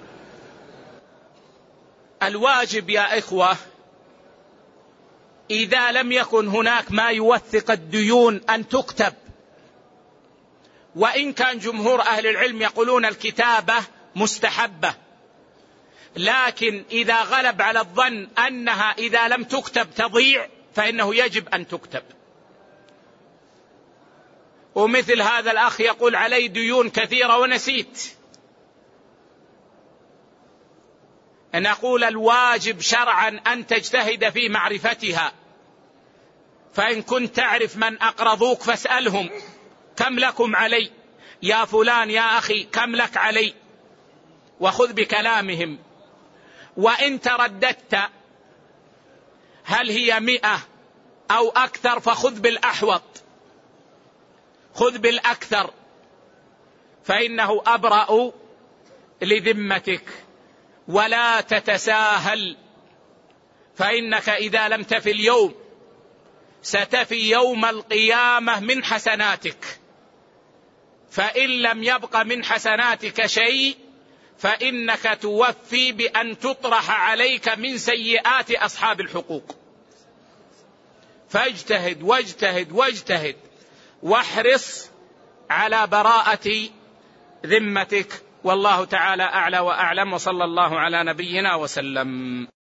الواجب يا إخوة إذا لم يكن هناك ما يوثق الديون أن تكتب، وإن كان جمهور أهل العلم يقولون الكتابة مستحبة، لكن إذا غلب على الظن أنها إذا لم تكتب تضيع فإنه يجب أن تكتب. ومثل هذا الأخ يقول علي ديون كثيرة ونسيت، نقول الواجب شرعا أن تجتهد في معرفتها، فإن كنت تعرف من أقرضوك فاسألهم كم لكم علي، يا فلان يا أخي كم لك علي، وخذ بكلامهم. وإن ترددت هل هي مئة أو أكثر فخذ بالأحوط، خذ بالأكثر، فإنه أبرأ لذمتك. ولا تتساهل، فإنك إذا لم تفي اليوم ستفي يوم القيامة من حسناتك، فإن لم يبق من حسناتك شيء فإنك توفي بأن تطرح عليك من سيئات أصحاب الحقوق. فاجتهد واجتهد واجتهد واحرص على براءة ذمتك، والله تعالى أعلى وأعلم، وصلى الله على نبينا وسلم.